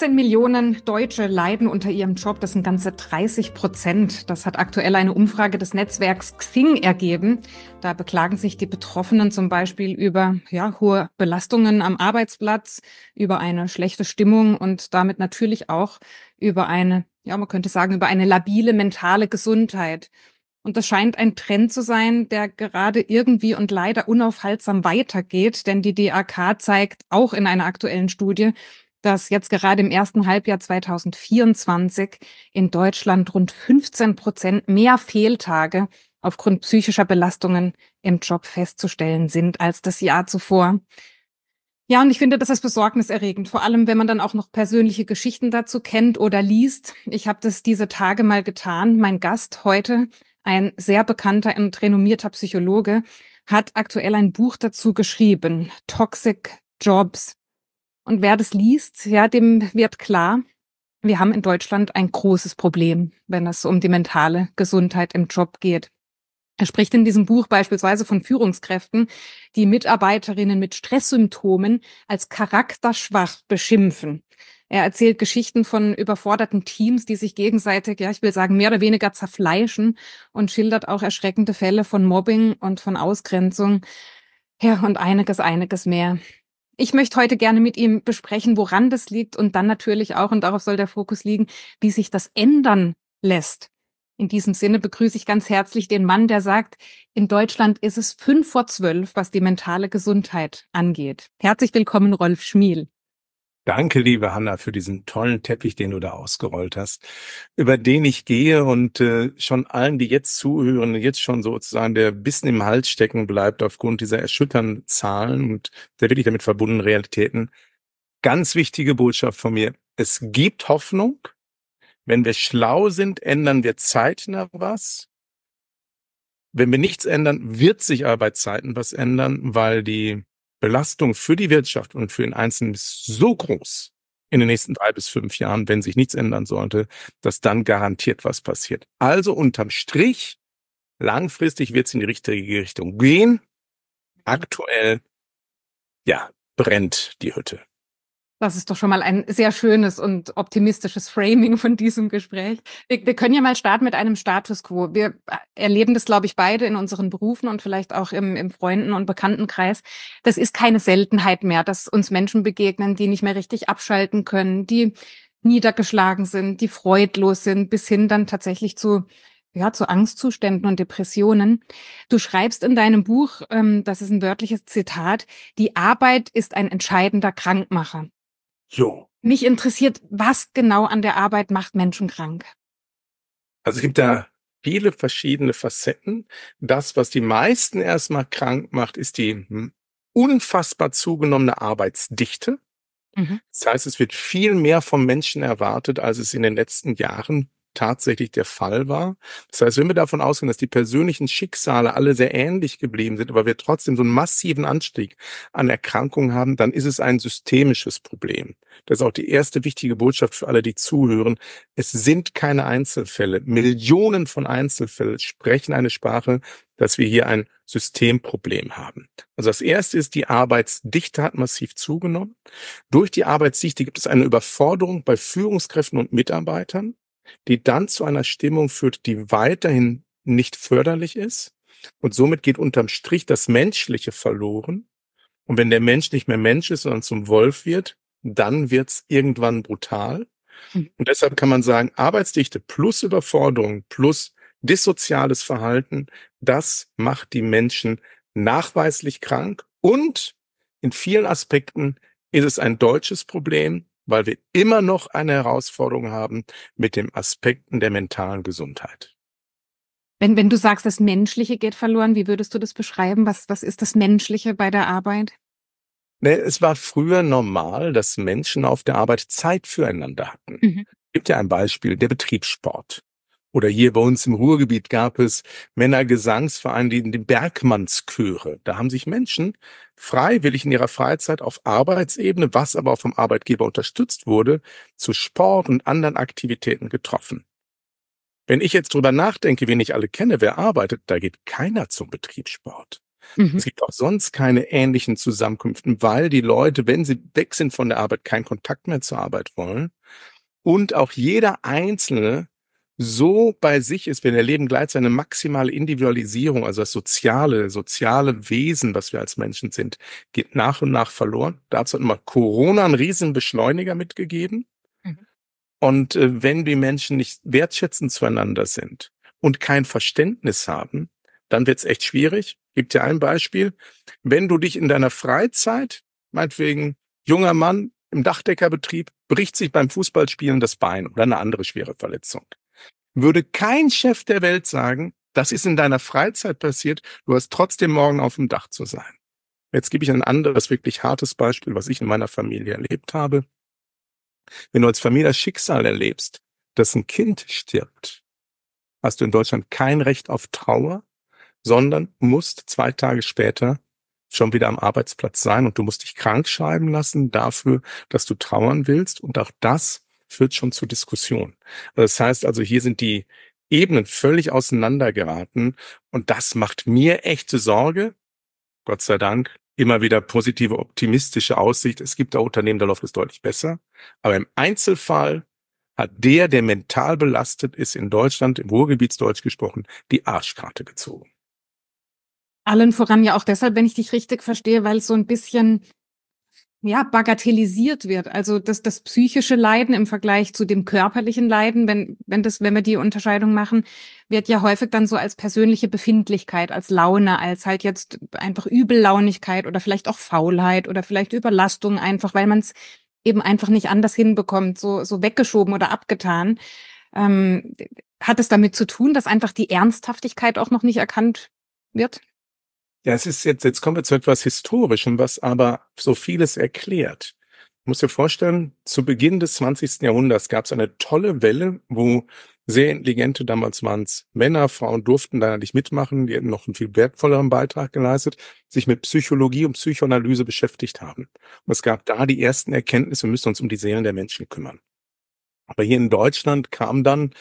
15 Millionen Deutsche leiden unter ihrem Job. Das sind ganze 30%. Das hat aktuell eine Umfrage des Netzwerks Xing ergeben. Da beklagen sich die Betroffenen zum Beispiel über hohe Belastungen am Arbeitsplatz, über eine schlechte Stimmung und damit natürlich auch über man könnte sagen, über eine labile mentale Gesundheit. Und das scheint ein Trend zu sein, der gerade irgendwie und leider unaufhaltsam weitergeht, denn die DAK zeigt auch in einer aktuellen Studie, dass jetzt gerade im ersten Halbjahr 2024 in Deutschland rund 15% mehr Fehltage aufgrund psychischer Belastungen im Job festzustellen sind als das Jahr zuvor. Ja, und ich finde, das ist besorgniserregend, vor allem wenn man dann auch noch persönliche Geschichten dazu kennt oder liest. Ich habe das diese Tage mal getan. Mein Gast heute, ein sehr bekannter und renommierter Psychologe, hat aktuell ein Buch dazu geschrieben, Toxic Jobs. Und wer das liest, dem wird klar, wir haben in Deutschland ein großes Problem, wenn es um die mentale Gesundheit im Job geht. Er spricht in diesem Buch beispielsweise von Führungskräften, die Mitarbeiterinnen mit Stresssymptomen als charakterschwach beschimpfen. Er erzählt Geschichten von überforderten Teams, die sich gegenseitig, ich will sagen, mehr oder weniger zerfleischen, und schildert auch erschreckende Fälle von Mobbing und von Ausgrenzung. Ja, und einiges mehr. Ich möchte heute gerne mit ihm besprechen, woran das liegt und dann natürlich auch, und darauf soll der Fokus liegen, wie sich das ändern lässt. In diesem Sinne begrüße ich ganz herzlich den Mann, der sagt, in Deutschland ist es 11:55, was die mentale Gesundheit angeht. Herzlich willkommen, Rolf Schmiel. Danke, liebe Hanna, für diesen tollen Teppich, den du da ausgerollt hast, über den ich gehe und schon allen, die jetzt zuhören, jetzt schon sozusagen der Bissen im Hals stecken bleibt aufgrund dieser erschütternden Zahlen und der wirklich damit verbundenen Realitäten. Ganz wichtige Botschaft von mir. Es gibt Hoffnung. Wenn wir schlau sind, ändern wir zeitnah was. Wenn wir nichts ändern, wird sich aber bei Zeiten was ändern, weil die Belastung für die Wirtschaft und für den Einzelnen ist so groß in den nächsten 3 bis 5 Jahren, wenn sich nichts ändern sollte, dass dann garantiert was passiert. Also unterm Strich, langfristig wird es in die richtige Richtung gehen. Aktuell, brennt die Hütte. Das ist doch schon mal ein sehr schönes und optimistisches Framing von diesem Gespräch. Wir können ja mal starten mit einem Status quo. Wir erleben das, glaube ich, beide in unseren Berufen und vielleicht auch im Freunden- und Bekanntenkreis. Das ist keine Seltenheit mehr, dass uns Menschen begegnen, die nicht mehr richtig abschalten können, die niedergeschlagen sind, die freudlos sind, bis hin dann tatsächlich zu Angstzuständen und Depressionen. Du schreibst in deinem Buch, das ist ein wörtliches Zitat, die Arbeit ist ein entscheidender Krankmacher. Jo. Mich interessiert, was genau an der Arbeit macht Menschen krank? Also es gibt da viele verschiedene Facetten. Das, was die meisten erstmal krank macht, ist die unfassbar zugenommene Arbeitsdichte. Mhm. Das heißt, es wird viel mehr vom Menschen erwartet, als es in den letzten Jahren tatsächlich der Fall war. Das heißt, wenn wir davon ausgehen, dass die persönlichen Schicksale alle sehr ähnlich geblieben sind, aber wir trotzdem so einen massiven Anstieg an Erkrankungen haben, dann ist es ein systemisches Problem. Das ist auch die erste wichtige Botschaft für alle, die zuhören. Es sind keine Einzelfälle. Millionen von Einzelfällen sprechen eine Sprache, dass wir hier ein Systemproblem haben. Also das erste ist, die Arbeitsdichte hat massiv zugenommen. Durch die Arbeitsdichte gibt es eine Überforderung bei Führungskräften und Mitarbeitern, die dann zu einer Stimmung führt, die weiterhin nicht förderlich ist. Und somit geht unterm Strich das Menschliche verloren. Und wenn der Mensch nicht mehr Mensch ist, sondern zum Wolf wird, dann wird's irgendwann brutal. Und deshalb kann man sagen, Arbeitsdichte plus Überforderung plus dissoziales Verhalten, das macht die Menschen nachweislich krank. Und in vielen Aspekten ist es ein deutsches Problem, weil wir immer noch eine Herausforderung haben mit den Aspekten der mentalen Gesundheit. Wenn du sagst, das Menschliche geht verloren, wie würdest du das beschreiben? Was ist das Menschliche bei der Arbeit? Es war früher normal, dass Menschen auf der Arbeit Zeit füreinander hatten. Mhm. Gibt ja ein Beispiel, der Betriebssport. Oder hier bei uns im Ruhrgebiet gab es Männergesangsvereine, die Bergmannschöre. Da haben sich Menschen freiwillig in ihrer Freizeit auf Arbeitsebene, was aber auch vom Arbeitgeber unterstützt wurde, zu Sport und anderen Aktivitäten getroffen. Wenn ich jetzt drüber nachdenke, wen ich alle kenne, wer arbeitet, da geht keiner zum Betriebssport. Mhm. Es gibt auch sonst keine ähnlichen Zusammenkünften, weil die Leute, wenn sie weg sind von der Arbeit, keinen Kontakt mehr zur Arbeit wollen. Und auch jeder Einzelne so bei sich ist, wir erleben gleichzeitig eine maximale Individualisierung, also das soziale Wesen, was wir als Menschen sind, geht nach und nach verloren. Dazu hat immer Corona einen riesen Beschleuniger mitgegeben. Mhm. Und wenn die Menschen nicht wertschätzend zueinander sind und kein Verständnis haben, dann wird's echt schwierig. Gibt dir ein Beispiel. Wenn du dich in deiner Freizeit, meinetwegen junger Mann im Dachdeckerbetrieb, bricht sich beim Fußballspielen das Bein oder eine andere schwere Verletzung, würde kein Chef der Welt sagen, das ist in deiner Freizeit passiert, du hast trotzdem morgen auf dem Dach zu sein. Jetzt gebe ich ein anderes, wirklich hartes Beispiel, was ich in meiner Familie erlebt habe. Wenn du als Familie das Schicksal erlebst, dass ein Kind stirbt, hast du in Deutschland kein Recht auf Trauer, sondern musst 2 Tage später schon wieder am Arbeitsplatz sein und du musst dich krank schreiben lassen dafür, dass du trauern willst. Und auch das führt schon zu Diskussionen. Das heißt also, hier sind die Ebenen völlig auseinandergeraten und das macht mir echte Sorge. Gott sei Dank immer wieder positive, optimistische Aussicht. Es gibt auch Unternehmen, da läuft es deutlich besser. Aber im Einzelfall hat der mental belastet ist, in Deutschland, im Ruhrgebietsdeutsch gesprochen, die Arschkarte gezogen. Allen voran ja auch deshalb, wenn ich dich richtig verstehe, weil es so ein bisschen ja bagatellisiert wird. Also das psychische Leiden im Vergleich zu dem körperlichen Leiden, wenn wir die Unterscheidung machen, wird ja häufig dann so als persönliche Befindlichkeit, als Laune, als halt jetzt einfach Übellaunigkeit oder vielleicht auch Faulheit oder vielleicht Überlastung einfach, weil man es eben einfach nicht anders hinbekommt, so weggeschoben oder abgetan. Ähm, Hat es damit zu tun, dass einfach die Ernsthaftigkeit auch noch nicht erkannt wird? Ja, es ist jetzt kommen wir zu etwas Historischem, was aber so vieles erklärt. Du musst dir vorstellen, zu Beginn des 20. Jahrhunderts gab es eine tolle Welle, wo sehr intelligente, damals waren es Männer, Frauen durften da nicht mitmachen, die hätten noch einen viel wertvolleren Beitrag geleistet, sich mit Psychologie und Psychoanalyse beschäftigt haben. Und es gab da die ersten Erkenntnisse, wir müssen uns um die Seelen der Menschen kümmern. Aber hier in Deutschland kam dann,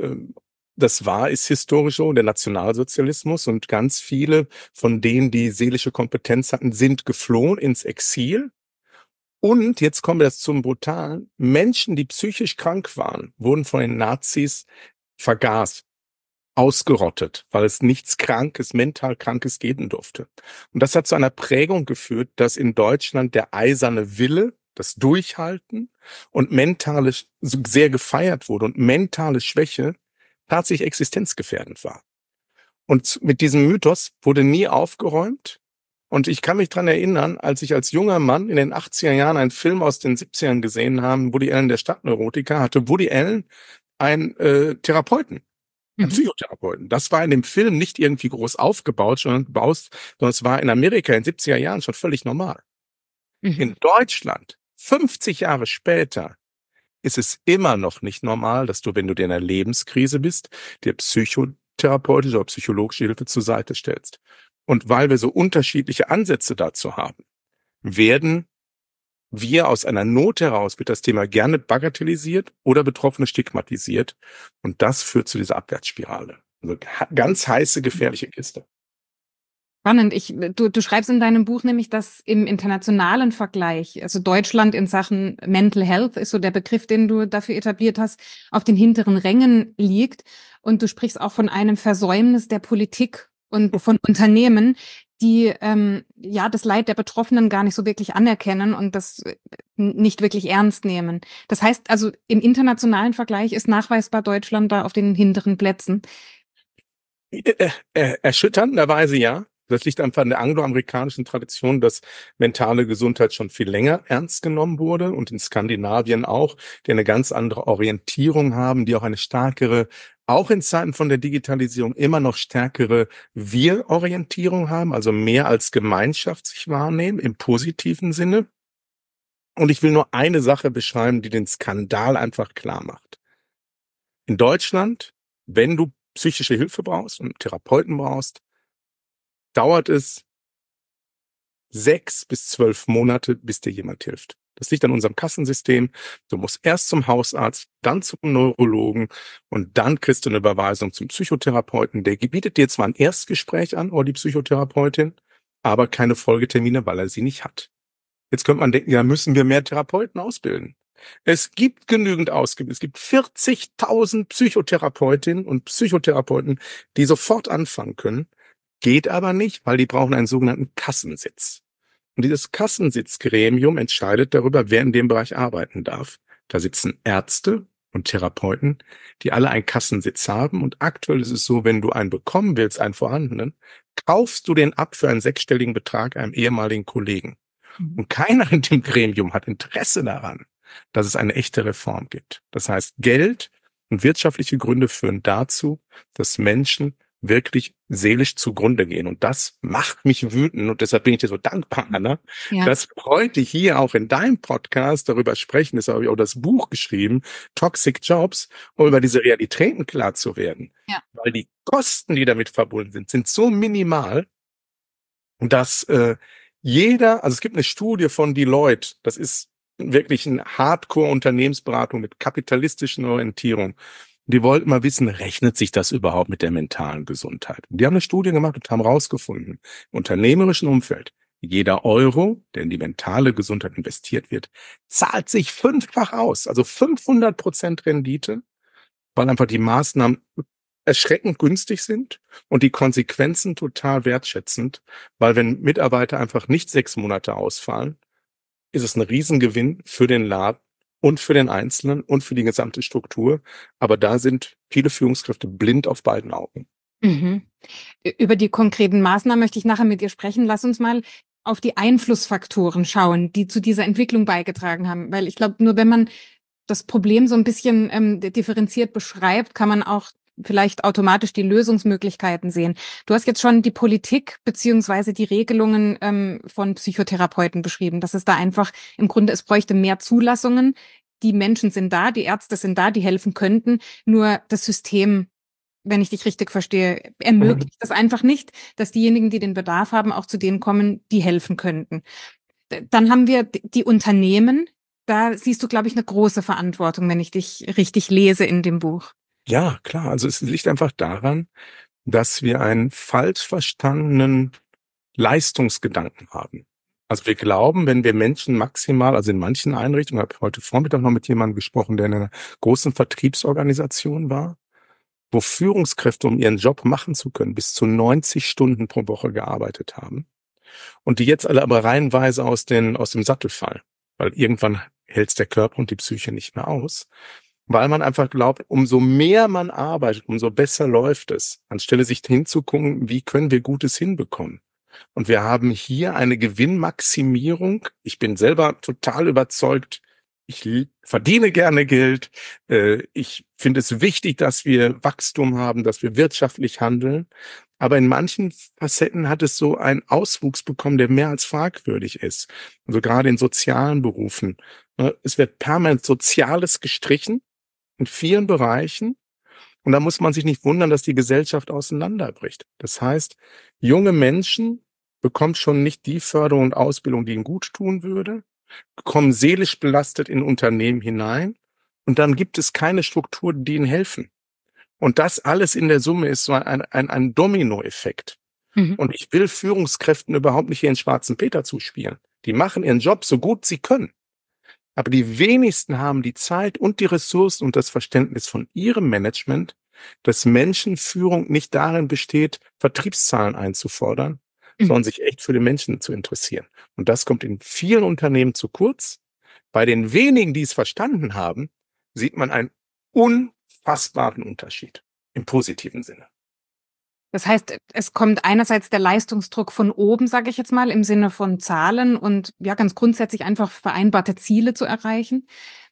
ist historisch so, der Nationalsozialismus und ganz viele von denen, die seelische Kompetenz hatten, sind geflohen ins Exil. Und jetzt kommen wir das zum Brutalen. Menschen, die psychisch krank waren, wurden von den Nazis vergast, ausgerottet, weil es nichts Krankes, mental Krankes geben durfte. Und das hat zu einer Prägung geführt, dass in Deutschland der eiserne Wille, das Durchhalten und mentale sehr gefeiert wurde und mentale Schwäche tatsächlich existenzgefährdend war. Und mit diesem Mythos wurde nie aufgeräumt. Und ich kann mich dran erinnern, als ich als junger Mann in den 80er Jahren einen Film aus den 70ern gesehen habe, Woody Allen, der Stadtneurotiker, hatte Woody Allen einen Therapeuten, einen Mhm. Psychotherapeuten. Das war in dem Film nicht irgendwie groß aufgebaut, sondern es war in Amerika in den 70er Jahren schon völlig normal. Mhm. In Deutschland, 50 Jahre später, ist es immer noch nicht normal, dass du, wenn du in einer Lebenskrise bist, dir psychotherapeutische oder psychologische Hilfe zur Seite stellst. Und weil wir so unterschiedliche Ansätze dazu haben, werden wir aus einer Not heraus, wird das Thema gerne bagatellisiert oder Betroffene stigmatisiert. Und das führt zu dieser Abwärtsspirale. Also ganz heiße, gefährliche Kiste. Spannend. Du schreibst in deinem Buch nämlich, dass im internationalen Vergleich, also Deutschland in Sachen Mental Health ist so der Begriff, den du dafür etabliert hast, auf den hinteren Rängen liegt. Und du sprichst auch von einem Versäumnis der Politik und von Unternehmen, die ja das Leid der Betroffenen gar nicht so wirklich anerkennen und das nicht wirklich ernst nehmen. Das heißt also, im internationalen Vergleich ist nachweisbar Deutschland da auf den hinteren Plätzen. Erschütternderweise ja. Das liegt einfach an der angloamerikanischen Tradition, dass mentale Gesundheit schon viel länger ernst genommen wurde und in Skandinavien auch, die eine ganz andere Orientierung haben, die auch eine stärkere, auch in Zeiten von der Digitalisierung immer noch stärkere Wir-Orientierung haben, also mehr als Gemeinschaft sich wahrnehmen im positiven Sinne. Und ich will nur eine Sache beschreiben, die den Skandal einfach klar macht. In Deutschland, wenn du psychische Hilfe brauchst und einen Therapeuten brauchst, dauert es 6 bis 12 Monate, bis dir jemand hilft. Das liegt an unserem Kassensystem. Du musst erst zum Hausarzt, dann zum Neurologen und dann kriegst du eine Überweisung zum Psychotherapeuten. Der bietet dir zwar ein Erstgespräch an oder die Psychotherapeutin, aber keine Folgetermine, weil er sie nicht hat. Jetzt könnte man denken, ja, müssen wir mehr Therapeuten ausbilden. Es gibt genügend ausgebildet. Es gibt 40.000 Psychotherapeutinnen und Psychotherapeuten, die sofort anfangen können. Geht aber nicht, weil die brauchen einen sogenannten Kassensitz. Und dieses Kassensitzgremium entscheidet darüber, wer in dem Bereich arbeiten darf. Da sitzen Ärzte und Therapeuten, die alle einen Kassensitz haben. Und aktuell ist es so, wenn du einen bekommen willst, einen vorhandenen, kaufst du den ab für einen sechsstelligen Betrag einem ehemaligen Kollegen. Und keiner in dem Gremium hat Interesse daran, dass es eine echte Reform gibt. Das heißt, Geld und wirtschaftliche Gründe führen dazu, dass Menschen wirklich seelisch zugrunde gehen. Und das macht mich wütend. Und deshalb bin ich dir so dankbar, Anna, Ja. dass wir heute hier auch in deinem Podcast darüber sprechen. Deshalb habe ich auch das Buch geschrieben, Toxic Jobs, um über diese Realitäten klar zu werden. Ja. Weil die Kosten, die damit verbunden sind so minimal, dass also es gibt eine Studie von Deloitte, das ist wirklich eine Hardcore-Unternehmensberatung mit kapitalistischen Orientierung. Die wollten mal wissen, rechnet sich das überhaupt mit der mentalen Gesundheit? Und die haben eine Studie gemacht und haben rausgefunden, im unternehmerischen Umfeld, jeder Euro, der in die mentale Gesundheit investiert wird, zahlt sich 5-fach aus, also 500% Rendite, weil einfach die Maßnahmen erschreckend günstig sind und die Konsequenzen total wertschätzend, weil wenn Mitarbeiter einfach nicht 6 Monate ausfallen, ist es ein Riesengewinn für den Laden und für den Einzelnen und für die gesamte Struktur. Aber da sind viele Führungskräfte blind auf beiden Augen. Mhm. Über die konkreten Maßnahmen möchte ich nachher mit dir sprechen. Lass uns mal auf die Einflussfaktoren schauen, die zu dieser Entwicklung beigetragen haben. Weil ich glaube, nur wenn man das Problem so ein bisschen differenziert beschreibt, kann man auch vielleicht automatisch die Lösungsmöglichkeiten sehen. Du hast jetzt schon die Politik beziehungsweise die Regelungen von Psychotherapeuten beschrieben. Das ist da einfach, im Grunde, es bräuchte mehr Zulassungen. Die Menschen sind da, die Ärzte sind da, die helfen könnten. Nur das System, wenn ich dich richtig verstehe, ermöglicht das einfach nicht, dass diejenigen, die den Bedarf haben, auch zu denen kommen, die helfen könnten. Dann haben wir die Unternehmen. Da siehst du, glaube ich, eine große Verantwortung, wenn ich dich richtig lese in dem Buch. Ja, klar. Also es liegt einfach daran, dass wir einen falsch verstandenen Leistungsgedanken haben. Also wir glauben, wenn wir Menschen maximal, also in manchen Einrichtungen, ich habe heute Vormittag noch mit jemandem gesprochen, der in einer großen Vertriebsorganisation war, wo Führungskräfte, um ihren Job machen zu können, bis zu 90 Stunden pro Woche gearbeitet haben und die jetzt alle aber reihenweise aus dem Sattel fallen, weil irgendwann hält's der Körper und die Psyche nicht mehr aus, weil man einfach glaubt, umso mehr man arbeitet, umso besser läuft es, anstelle sich hinzugucken, wie können wir Gutes hinbekommen. Und wir haben hier eine Gewinnmaximierung. Ich bin selber total überzeugt, ich verdiene gerne Geld. Ich finde es wichtig, dass wir Wachstum haben, dass wir wirtschaftlich handeln. Aber in manchen Facetten hat es so einen Auswuchs bekommen, der mehr als fragwürdig ist. Also gerade in sozialen Berufen. Es wird permanent Soziales gestrichen in vielen Bereichen. Und da muss man sich nicht wundern, dass die Gesellschaft auseinanderbricht. Das heißt, junge Menschen bekommen schon nicht die Förderung und Ausbildung, die ihnen gut tun würde, kommen seelisch belastet in Unternehmen hinein und dann gibt es keine Strukturen, die ihnen helfen. Und das alles in der Summe ist so ein Dominoeffekt. Mhm. Und ich will Führungskräften überhaupt nicht ihren schwarzen Peter zuspielen. Die machen ihren Job so gut sie können. Aber die wenigsten haben die Zeit und die Ressourcen und das Verständnis von ihrem Management, dass Menschenführung nicht darin besteht, Vertriebszahlen einzufordern, sondern sich echt für den Menschen zu interessieren. Und das kommt in vielen Unternehmen zu kurz. Bei den wenigen, die es verstanden haben, sieht man einen unfassbaren Unterschied im positiven Sinne. Das heißt, es kommt einerseits der Leistungsdruck von oben, sage ich jetzt mal, im Sinne von Zahlen und ja ganz grundsätzlich einfach vereinbarte Ziele zu erreichen.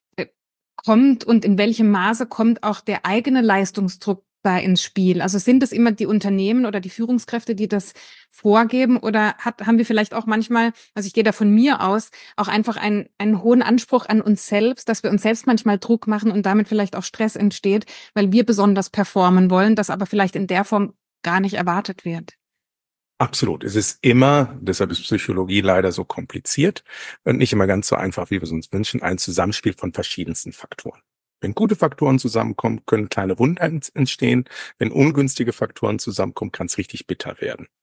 Kommt und in welchem Maße kommt auch der eigene Leistungsdruck da ins Spiel? Also sind es immer die Unternehmen oder die Führungskräfte, die das vorgeben oder haben wir vielleicht auch manchmal, also ich gehe da von mir aus, auch einfach einen hohen Anspruch an uns selbst, dass wir uns selbst manchmal Druck machen und damit vielleicht auch Stress entsteht, weil wir besonders performen wollen, das aber vielleicht in der Form gar nicht erwartet wird. Absolut. Es ist immer, deshalb ist Psychologie leider so kompliziert und nicht immer ganz so einfach, wie wir es uns wünschen, ein Zusammenspiel von verschiedensten Faktoren. Wenn gute Faktoren zusammenkommen, können kleine Wunder entstehen. Wenn ungünstige Faktoren zusammenkommen, kann es richtig bitter werden.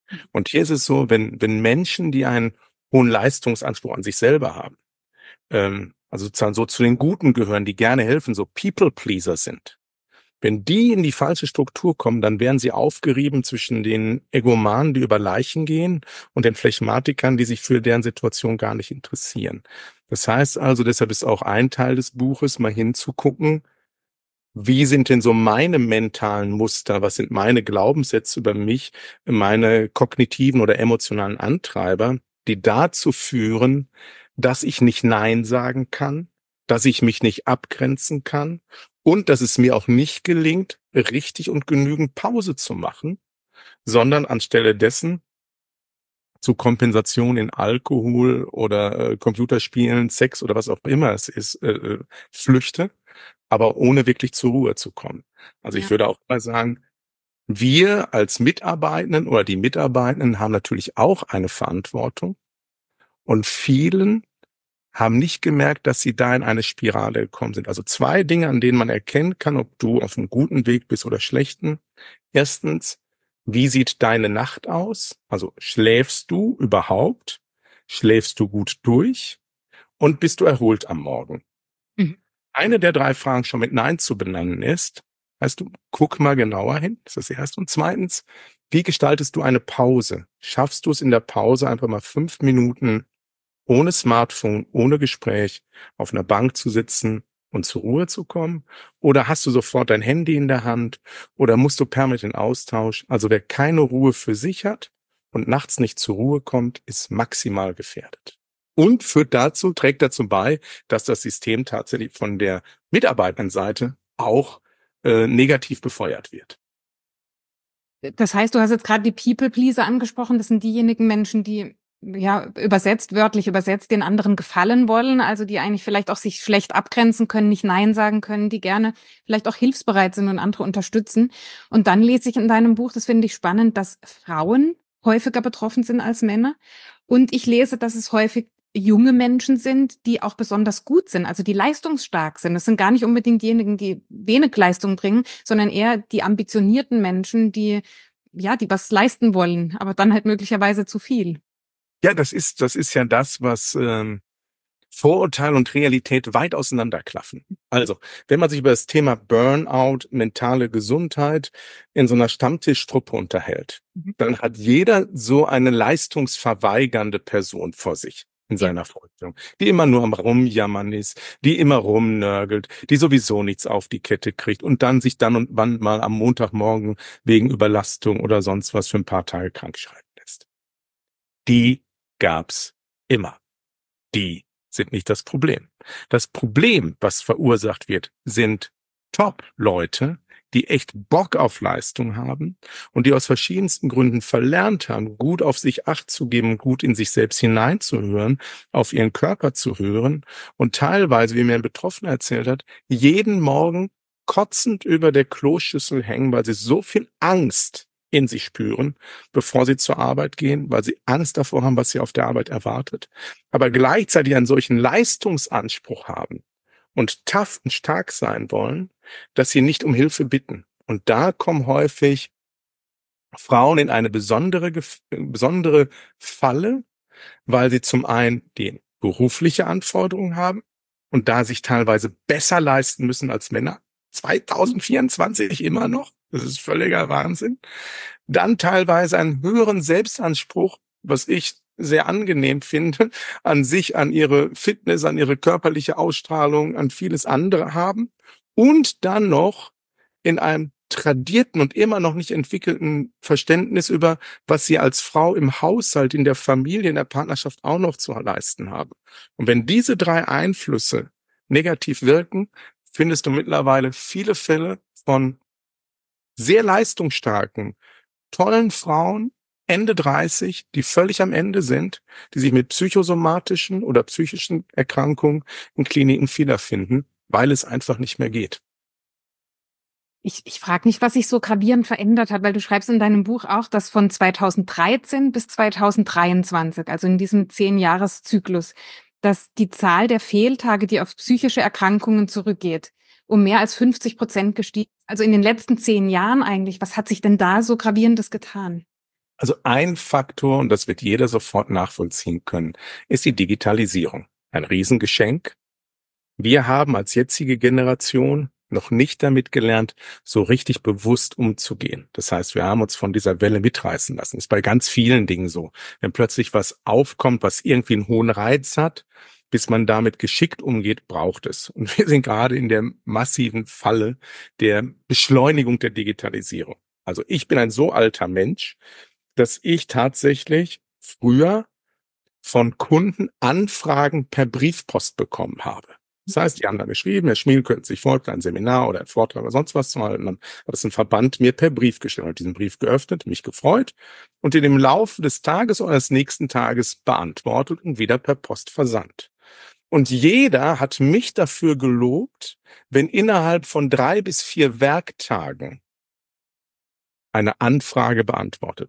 Und hier ist es so, wenn Menschen, die einen hohen Leistungsanspruch an sich selber haben, also sozusagen so zu den Guten gehören, die gerne helfen, so People-Pleaser sind, wenn die in die falsche Struktur kommen, dann werden sie aufgerieben zwischen den Egomanen, die über Leichen gehen, und den Phlegmatikern, die sich für deren Situation gar nicht interessieren. Das heißt also, deshalb ist auch ein Teil des Buches, mal hinzugucken, wie sind denn so meine mentalen Muster, was sind meine Glaubenssätze über mich, meine kognitiven oder emotionalen Antreiber, die dazu führen, dass ich nicht Nein sagen kann, dass ich mich nicht abgrenzen kann und dass es mir auch nicht gelingt, richtig und genügend Pause zu machen, sondern anstelle dessen zu Kompensation in Alkohol oder Computerspielen, Sex oder was auch immer es ist, flüchte, aber ohne wirklich zur Ruhe zu kommen. Also ich Ja. würde auch mal sagen, wir als Mitarbeitenden oder die Mitarbeitenden haben natürlich auch eine Verantwortung, und vielen haben nicht gemerkt, dass sie da in eine Spirale gekommen sind. Also 2 Dinge, an denen man erkennen kann, ob du auf einem guten Weg bist oder schlechten. Erstens, wie sieht deine Nacht aus? Also schläfst du überhaupt? Schläfst du gut durch? Und bist du erholt am Morgen? Mhm. Eine der 3 Fragen schon mit Nein zu benennen ist, weißt du, guck mal genauer hin, das ist das Erste. Und zweitens, wie gestaltest du eine Pause? Schaffst du es in der Pause einfach mal 5 Minuten ohne Smartphone, ohne Gespräch auf einer Bank zu sitzen und zur Ruhe zu kommen? Oder hast du sofort dein Handy in der Hand? Oder musst du permanent in Austausch? Also wer keine Ruhe für sich hat und nachts nicht zur Ruhe kommt, ist maximal gefährdet. Und trägt dazu bei, dass das System tatsächlich von der Mitarbeitendenseite auch negativ befeuert wird. Das heißt, du hast jetzt gerade die People-Pleaser angesprochen. Das sind diejenigen Menschen, die ja wörtlich übersetzt, den anderen gefallen wollen, also die eigentlich vielleicht auch sich schlecht abgrenzen können, nicht Nein sagen können, die gerne vielleicht auch hilfsbereit sind und andere unterstützen. Und dann lese ich in deinem Buch, das finde ich spannend, dass Frauen häufiger betroffen sind als Männer. Und ich lese, dass es häufig junge Menschen sind, die auch besonders gut sind, also die leistungsstark sind. Das sind gar nicht unbedingt diejenigen, die wenig Leistung bringen, sondern eher die ambitionierten Menschen, die was leisten wollen, aber dann halt möglicherweise zu viel. Ja, das ist ja das, was Vorurteil und Realität weit auseinanderklaffen. Also, wenn man sich über das Thema Burnout, mentale Gesundheit in so einer Stammtischtruppe unterhält, Mhm. dann hat jeder so eine leistungsverweigernde Person vor sich in Ja. seiner Vorstellung, die immer nur am Rumjammern ist, die immer rumnörgelt, die sowieso nichts auf die Kette kriegt und dann sich dann und wann mal am Montagmorgen wegen Überlastung oder sonst was für ein paar Tage krank schreiben lässt. Die gab's immer. Die sind nicht das Problem. Das Problem, was verursacht wird, sind Top-Leute, die echt Bock auf Leistung haben und die aus verschiedensten Gründen verlernt haben, gut auf sich Acht zu geben, gut in sich selbst hineinzuhören, auf ihren Körper zu hören und teilweise, wie mir ein Betroffener erzählt hat, jeden Morgen kotzend über der Kloschüssel hängen, weil sie so viel Angst in sich spüren, bevor sie zur Arbeit gehen, weil sie Angst davor haben, was sie auf der Arbeit erwartet, aber gleichzeitig einen solchen Leistungsanspruch haben und tough und stark sein wollen, dass sie nicht um Hilfe bitten. Und da kommen häufig Frauen in eine besondere Falle, weil sie zum einen die berufliche Anforderungen haben und da sich teilweise besser leisten müssen als Männer. 2024 immer noch. Das ist völliger Wahnsinn. Dann teilweise einen höheren Selbstanspruch, was ich sehr angenehm finde, an sich, an ihre Fitness, an ihre körperliche Ausstrahlung, an vieles andere haben und dann noch in einem tradierten und immer noch nicht entwickelten Verständnis über, was sie als Frau im Haushalt, in der Familie, in der Partnerschaft auch noch zu leisten haben. Und wenn diese 3 Einflüsse negativ wirken, findest du mittlerweile viele Fälle von sehr leistungsstarken, tollen Frauen, Ende 30, die völlig am Ende sind, die sich mit psychosomatischen oder psychischen Erkrankungen in Kliniken wiederfinden, weil es einfach nicht mehr geht. Ich frage mich, was sich so gravierend verändert hat, weil du schreibst in deinem Buch auch, dass von 2013 bis 2023, also in diesem 10-Jahres-Zyklus, dass die Zahl der Fehltage, die auf psychische Erkrankungen zurückgeht, um mehr als 50% gestiegen ist. Also in den letzten 10 Jahren eigentlich. Was hat sich denn da so Gravierendes getan? Also ein Faktor, und das wird jeder sofort nachvollziehen können, ist die Digitalisierung. Ein Riesengeschenk. Wir haben als jetzige Generation noch nicht damit gelernt, so richtig bewusst umzugehen. Das heißt, wir haben uns von dieser Welle mitreißen lassen. Ist bei ganz vielen Dingen so. Wenn plötzlich was aufkommt, was irgendwie einen hohen Reiz hat, bis man damit geschickt umgeht, braucht es. Und wir sind gerade in der massiven Falle der Beschleunigung der Digitalisierung. Also ich bin ein so alter Mensch, dass ich tatsächlich früher von Kunden Anfragen per Briefpost bekommen habe. Das heißt, die haben da geschrieben, Herr Schmiel, könnten Sie sich vorstellen, ein Seminar oder ein Vortrag oder sonst was zu halten. Dann hat es ein Verband mir per Brief geschrieben, hat diesen Brief geöffnet, mich gefreut und den im Laufe des Tages oder des nächsten Tages beantwortet und wieder per Post versandt. Und jeder hat mich dafür gelobt, wenn innerhalb von 3 bis 4 Werktagen eine Anfrage beantwortet.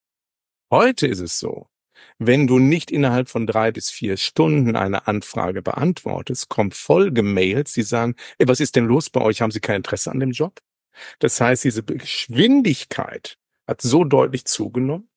Heute ist es so, wenn du nicht innerhalb von 3 bis 4 Stunden eine Anfrage beantwortest, kommen Folgemails, die sagen, ey, was ist denn los bei euch? Haben Sie kein Interesse an dem Job? Das heißt, diese Geschwindigkeit hat so deutlich zugenommen.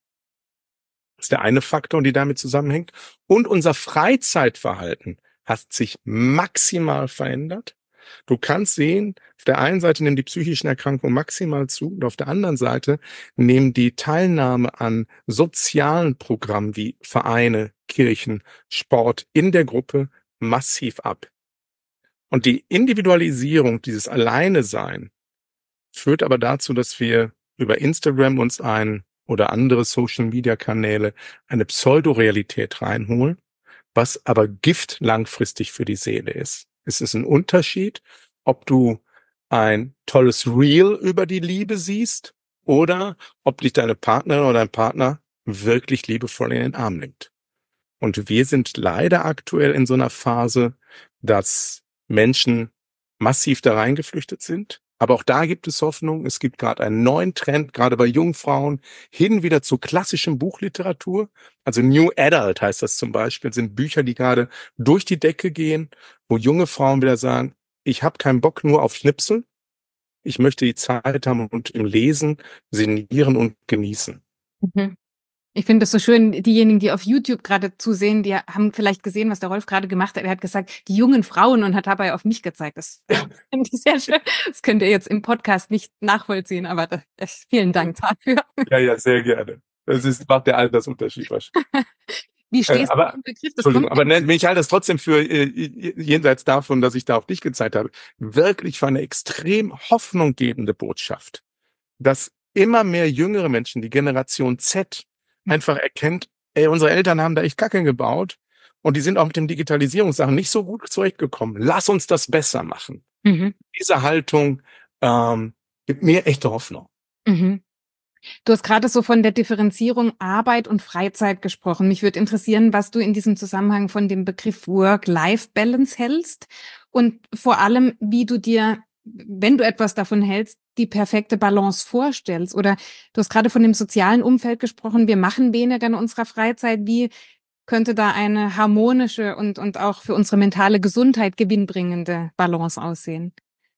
Das ist der eine Faktor, der damit zusammenhängt. Und unser Freizeitverhalten hat sich maximal verändert. Du kannst sehen, auf der einen Seite nehmen die psychischen Erkrankungen maximal zu und auf der anderen Seite nehmen die Teilnahme an sozialen Programmen wie Vereine, Kirchen, Sport in der Gruppe massiv ab. Und die Individualisierung, dieses Alleine-Sein, führt aber dazu, dass wir über Instagram uns oder andere Social-Media-Kanäle eine Pseudorealität reinholen, was aber Gift langfristig für die Seele ist. Es ist ein Unterschied, ob du ein tolles Reel über die Liebe siehst oder ob dich deine Partnerin oder dein Partner wirklich liebevoll in den Arm nimmt. Und wir sind leider aktuell in so einer Phase, dass Menschen massiv da reingeflüchtet sind. Aber auch da gibt es Hoffnung. Es gibt gerade einen neuen Trend, gerade bei jungen Frauen, hin wieder zur klassischen Buchliteratur. Also New Adult heißt das zum Beispiel, sind Bücher, die gerade durch die Decke gehen, wo junge Frauen wieder sagen, ich habe keinen Bock nur auf Schnipsel. Ich möchte die Zeit haben und im Lesen sinnieren und genießen. Mhm. Ich finde das so schön, diejenigen, die auf YouTube gerade zusehen, die haben vielleicht gesehen, was der Rolf gerade gemacht hat. Er hat gesagt, die jungen Frauen und hat dabei auf mich gezeigt. Das finde ich sehr schön. Das könnt ihr jetzt im Podcast nicht nachvollziehen, aber vielen Dank dafür. Ja, sehr gerne. Macht der Altersunterschied wahrscheinlich. Wie stehst du zum Begriff? Entschuldigung, aber ich halte das trotzdem für, jenseits davon, dass ich da auf dich gezeigt habe, wirklich für eine extrem hoffnunggebende Botschaft, dass immer mehr jüngere Menschen, die Generation Z, einfach erkennt, ey, unsere Eltern haben da echt Kacke gebaut und die sind auch mit den Digitalisierungssachen nicht so gut zurechtgekommen. Lass uns das besser machen. Mhm. Diese Haltung gibt mir echte Hoffnung. Mhm. Du hast gerade so von der Differenzierung Arbeit und Freizeit gesprochen. Mich würde interessieren, was du in diesem Zusammenhang von dem Begriff Work-Life-Balance hältst und vor allem, wie du dir, wenn du etwas davon hältst, die perfekte Balance vorstellst. Oder du hast gerade von dem sozialen Umfeld gesprochen. Wir machen weniger in unserer Freizeit. Wie könnte da eine harmonische und auch für unsere mentale Gesundheit gewinnbringende Balance aussehen?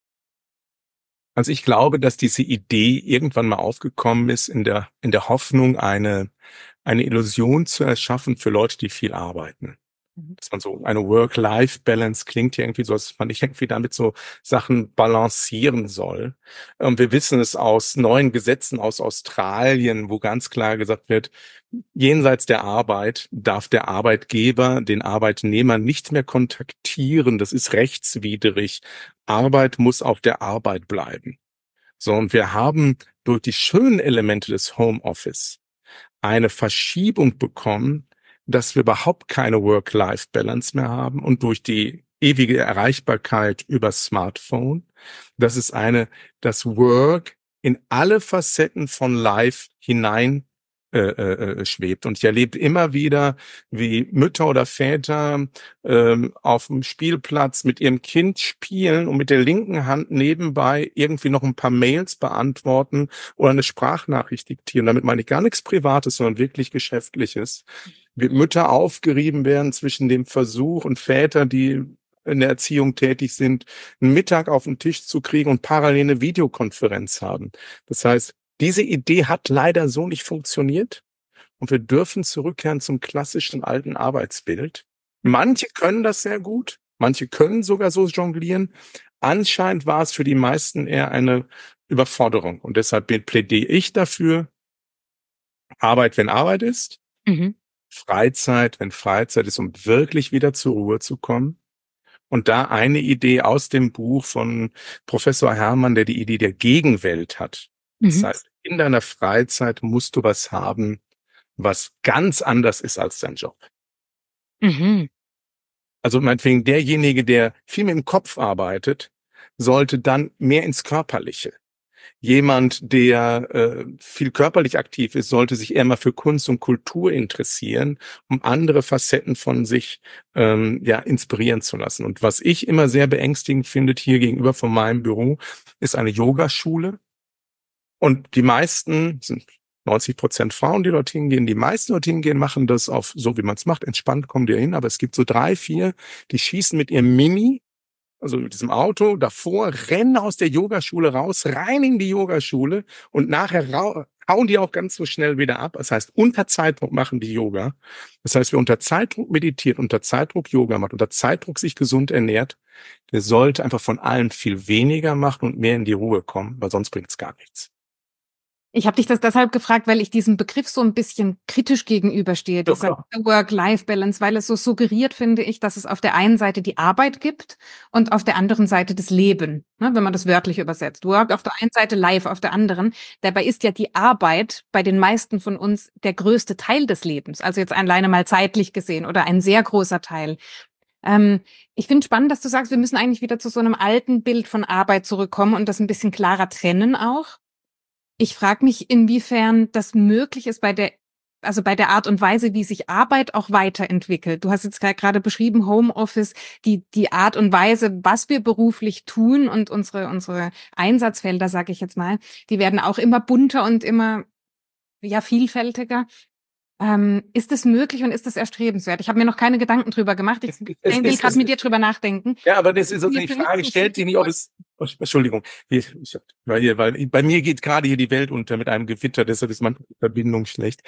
Also ich glaube, dass diese Idee irgendwann mal aufgekommen ist in der Hoffnung, eine Illusion zu erschaffen für Leute, die viel arbeiten. Dass man so eine Work-Life-Balance klingt ja irgendwie so, als man nicht irgendwie damit so Sachen balancieren soll. Wir wissen es aus neuen Gesetzen aus Australien, wo ganz klar gesagt wird, jenseits der Arbeit darf der Arbeitgeber den Arbeitnehmer nicht mehr kontaktieren. Das ist rechtswidrig. Arbeit muss auf der Arbeit bleiben. So, und wir haben durch die schönen Elemente des Homeoffice eine Verschiebung bekommen, dass wir überhaupt keine Work-Life-Balance mehr haben und durch die ewige Erreichbarkeit über Smartphone, das Work in alle Facetten von Life hinein schwebt. Und ich erlebe immer wieder, wie Mütter oder Väter auf dem Spielplatz mit ihrem Kind spielen und mit der linken Hand nebenbei irgendwie noch ein paar Mails beantworten oder eine Sprachnachricht diktieren. Damit meine ich gar nichts Privates, sondern wirklich Geschäftliches. Wie Mütter aufgerieben werden zwischen dem Versuch und Väter, die in der Erziehung tätig sind, einen Mittag auf den Tisch zu kriegen und parallel eine Videokonferenz haben. Das heißt, Diese Idee hat leider so nicht funktioniert und wir dürfen zurückkehren zum klassischen alten Arbeitsbild. Manche können das sehr gut, manche können sogar so jonglieren. Anscheinend war es für die meisten eher eine Überforderung und deshalb plädiere ich dafür, Arbeit, wenn Arbeit ist, Mhm. Freizeit, wenn Freizeit ist, um wirklich wieder zur Ruhe zu kommen. Und da eine Idee aus dem Buch von Professor Herrmann, der die Idee der Gegenwelt hat. Das Mhm. heißt, in deiner Freizeit musst du was haben, was ganz anders ist als dein Job. Mhm. Also meinetwegen derjenige, der viel mit dem Kopf arbeitet, sollte dann mehr ins Körperliche. Jemand, der viel körperlich aktiv ist, sollte sich eher mal für Kunst und Kultur interessieren, um andere Facetten von sich inspirieren zu lassen. Und was ich immer sehr beängstigend finde hier gegenüber von meinem Büro, ist eine Yogaschule. Und die meisten sind 90% Frauen, die dorthin gehen. Die meisten dorthin gehen, machen das auf so, wie man es macht. Entspannt kommen die hin. Aber es gibt so 3, 4, die schießen mit ihrem Mini, also mit diesem Auto davor, rennen aus der Yogaschule raus, rein in die Yogaschule und nachher hauen die auch ganz so schnell wieder ab. Das heißt, unter Zeitdruck machen die Yoga. Das heißt, wer unter Zeitdruck meditiert, unter Zeitdruck Yoga macht, unter Zeitdruck sich gesund ernährt, der sollte einfach von allem viel weniger machen und mehr in die Ruhe kommen, weil sonst bringt's gar nichts. Ich habe dich das deshalb gefragt, weil ich diesem Begriff so ein bisschen kritisch gegenüberstehe, Ja, dieser klar. Work-Life-Balance, weil es so suggeriert, finde ich, dass es auf der einen Seite die Arbeit gibt und auf der anderen Seite das Leben, ne, wenn man das wörtlich übersetzt. Work auf der einen Seite, Life auf der anderen. Dabei ist ja die Arbeit bei den meisten von uns der größte Teil des Lebens, also jetzt alleine mal zeitlich gesehen oder ein sehr großer Teil. Ähm, Ich finde spannend, dass du sagst, wir müssen eigentlich wieder zu so einem alten Bild von Arbeit zurückkommen und das ein bisschen klarer trennen auch. Ich frage mich, inwiefern das möglich ist also bei der Art und Weise, wie sich Arbeit auch weiterentwickelt. Du hast jetzt gerade beschrieben, Homeoffice, die Art und Weise, was wir beruflich tun und unsere Einsatzfelder, sage ich jetzt mal, die werden auch immer bunter und immer, ja, vielfältiger. Ist es möglich und ist es erstrebenswert? Ich habe mir noch keine Gedanken drüber gemacht. Ich will gerade mit dir drüber nachdenken. Ja, aber das ist also Mir die bringt's Frage, so stellt sich nicht, ob vor. es, Entschuldigung, weil bei mir geht gerade hier die Welt unter mit einem Gewitter, deshalb ist meine Verbindung schlecht.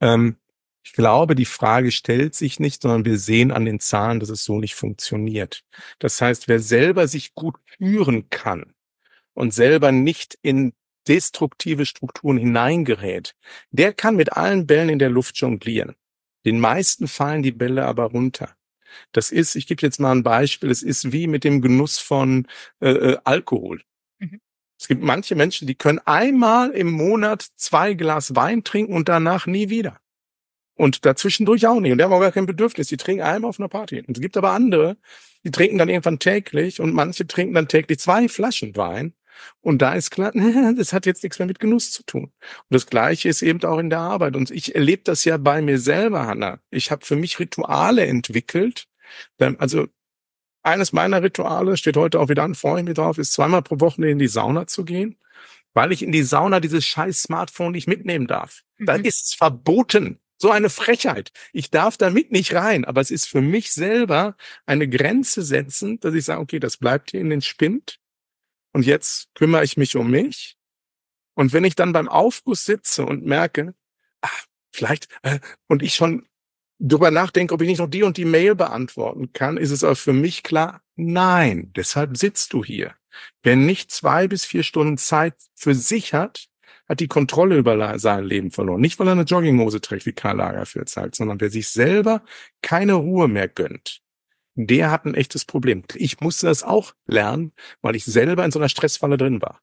Ich glaube, die Frage stellt sich nicht, sondern wir sehen an den Zahlen, dass es so nicht funktioniert. Das heißt, wer selber sich gut führen kann und selber nicht in destruktive Strukturen hineingerät, der kann mit allen Bällen in der Luft jonglieren. Den meisten fallen die Bälle aber runter. Das ist, ich gebe jetzt mal ein Beispiel, es ist wie mit dem Genuss von Alkohol. Mhm. Es gibt manche Menschen, die können einmal im Monat 2 Glas Wein trinken und danach nie wieder. Und dazwischendurch auch nicht. Und die haben auch gar kein Bedürfnis. Die trinken einmal auf einer Party. Und es gibt aber andere, die trinken dann irgendwann täglich und manche trinken dann täglich 2 Flaschen Wein. Und da ist klar, das hat jetzt nichts mehr mit Genuss zu tun. Und das Gleiche ist eben auch in der Arbeit. Und ich erlebe das ja bei mir selber, Hanna. Ich habe für mich Rituale entwickelt. Also eines meiner Rituale, steht heute auch wieder an, freue ich mich drauf, ist 2-mal pro Woche in die Sauna zu gehen, weil ich in die Sauna dieses scheiß Smartphone nicht mitnehmen darf. Da Mhm. ist es verboten. So eine Frechheit. Ich darf damit nicht rein, aber es ist für mich selber eine Grenze setzen, dass ich sage, okay, das bleibt hier in den Spind und jetzt kümmere ich mich um mich. Und wenn ich dann beim Aufguss sitze und merke, vielleicht, und ich schon drüber nachdenke, ob ich nicht noch die und die Mail beantworten kann, ist es auch für mich klar, nein, deshalb sitzt du hier. Wer nicht 2 bis 4 Stunden Zeit für sich hat, hat die Kontrolle über sein Leben verloren. Nicht, weil er eine Jogginghose trägt, wie Karl Lagerfeld sagt, sondern wer sich selber keine Ruhe mehr gönnt, der hat ein echtes Problem. Ich musste das auch lernen, weil ich selber in so einer Stressfalle drin war.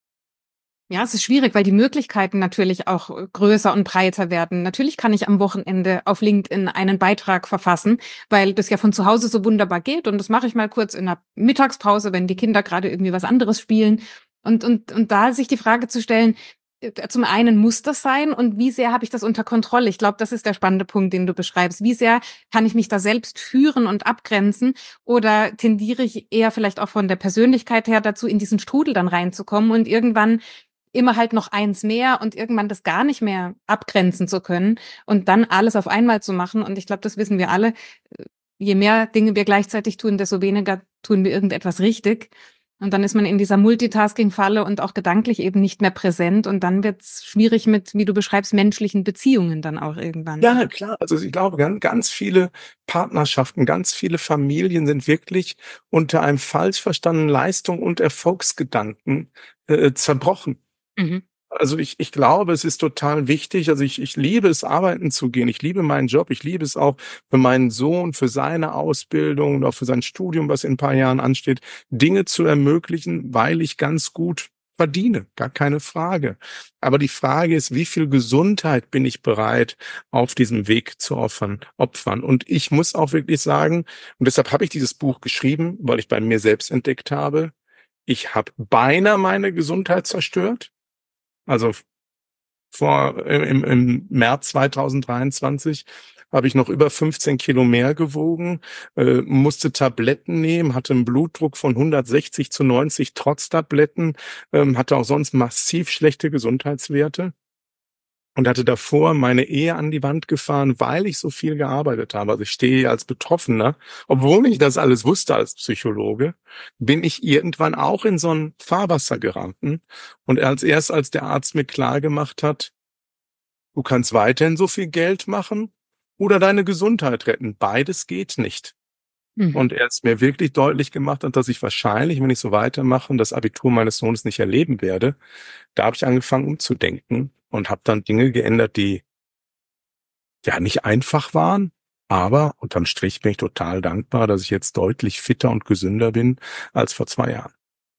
Ja, es ist schwierig, weil die Möglichkeiten natürlich auch größer und breiter werden. Natürlich kann ich am Wochenende auf LinkedIn einen Beitrag verfassen, weil das ja von zu Hause so wunderbar geht. Und das mache ich mal kurz in der Mittagspause, wenn die Kinder gerade irgendwie was anderes spielen. Und da sich die Frage zu stellen, zum einen muss das sein und wie sehr habe ich das unter Kontrolle? Ich glaube, das ist der spannende Punkt, den du beschreibst. Wie sehr kann ich mich da selbst führen und abgrenzen oder tendiere ich eher vielleicht auch von der Persönlichkeit her dazu, in diesen Strudel dann reinzukommen und irgendwann immer halt noch eins mehr und irgendwann das gar nicht mehr abgrenzen zu können und dann alles auf einmal zu machen. Und ich glaube, das wissen wir alle. Je mehr Dinge wir gleichzeitig tun, desto weniger tun wir irgendetwas richtig. Und dann ist man in dieser Multitasking-Falle und auch gedanklich eben nicht mehr präsent. Und dann wird es schwierig mit, wie du beschreibst, menschlichen Beziehungen dann auch irgendwann. Ja, klar. Also ich glaube, ganz viele Partnerschaften, ganz viele Familien sind wirklich unter einem falsch verstandenen Leistung und Erfolgsgedanken zerbrochen. Mhm. Also ich glaube, es ist total wichtig. Also ich liebe es, arbeiten zu gehen. Ich liebe meinen Job. Ich liebe es auch für meinen Sohn, für seine Ausbildung und auch für sein Studium, was in ein paar Jahren ansteht, Dinge zu ermöglichen, weil ich ganz gut verdiene. Gar keine Frage. Aber die Frage ist, wie viel Gesundheit bin ich bereit, auf diesem Weg zu opfern? Und ich muss auch wirklich sagen, und deshalb habe ich dieses Buch geschrieben, weil ich bei mir selbst entdeckt habe, ich habe beinahe meine Gesundheit zerstört. Also im März 2023 habe ich noch über 15 Kilo mehr gewogen, musste Tabletten nehmen, hatte einen Blutdruck von 160/90 trotz Tabletten, hatte auch sonst massiv schlechte Gesundheitswerte und hatte davor meine Ehe an die Wand gefahren, weil ich so viel gearbeitet habe. Also ich stehe als Betroffener, obwohl ich das alles wusste als Psychologe, bin ich irgendwann auch in so ein Fahrwasser geraten. Und als der Arzt mir klargemacht hat, du kannst weiterhin so viel Geld machen oder deine Gesundheit retten. Beides geht nicht. Mhm. Und er es mir wirklich deutlich gemacht hat, dass ich wahrscheinlich, wenn ich so weitermache, das Abitur meines Sohnes nicht erleben werde. Da habe ich angefangen umzudenken und habe dann Dinge geändert, die ja nicht einfach waren. Aber unterm Strich bin ich total dankbar, dass ich jetzt deutlich fitter und gesünder bin als vor 2 Jahren.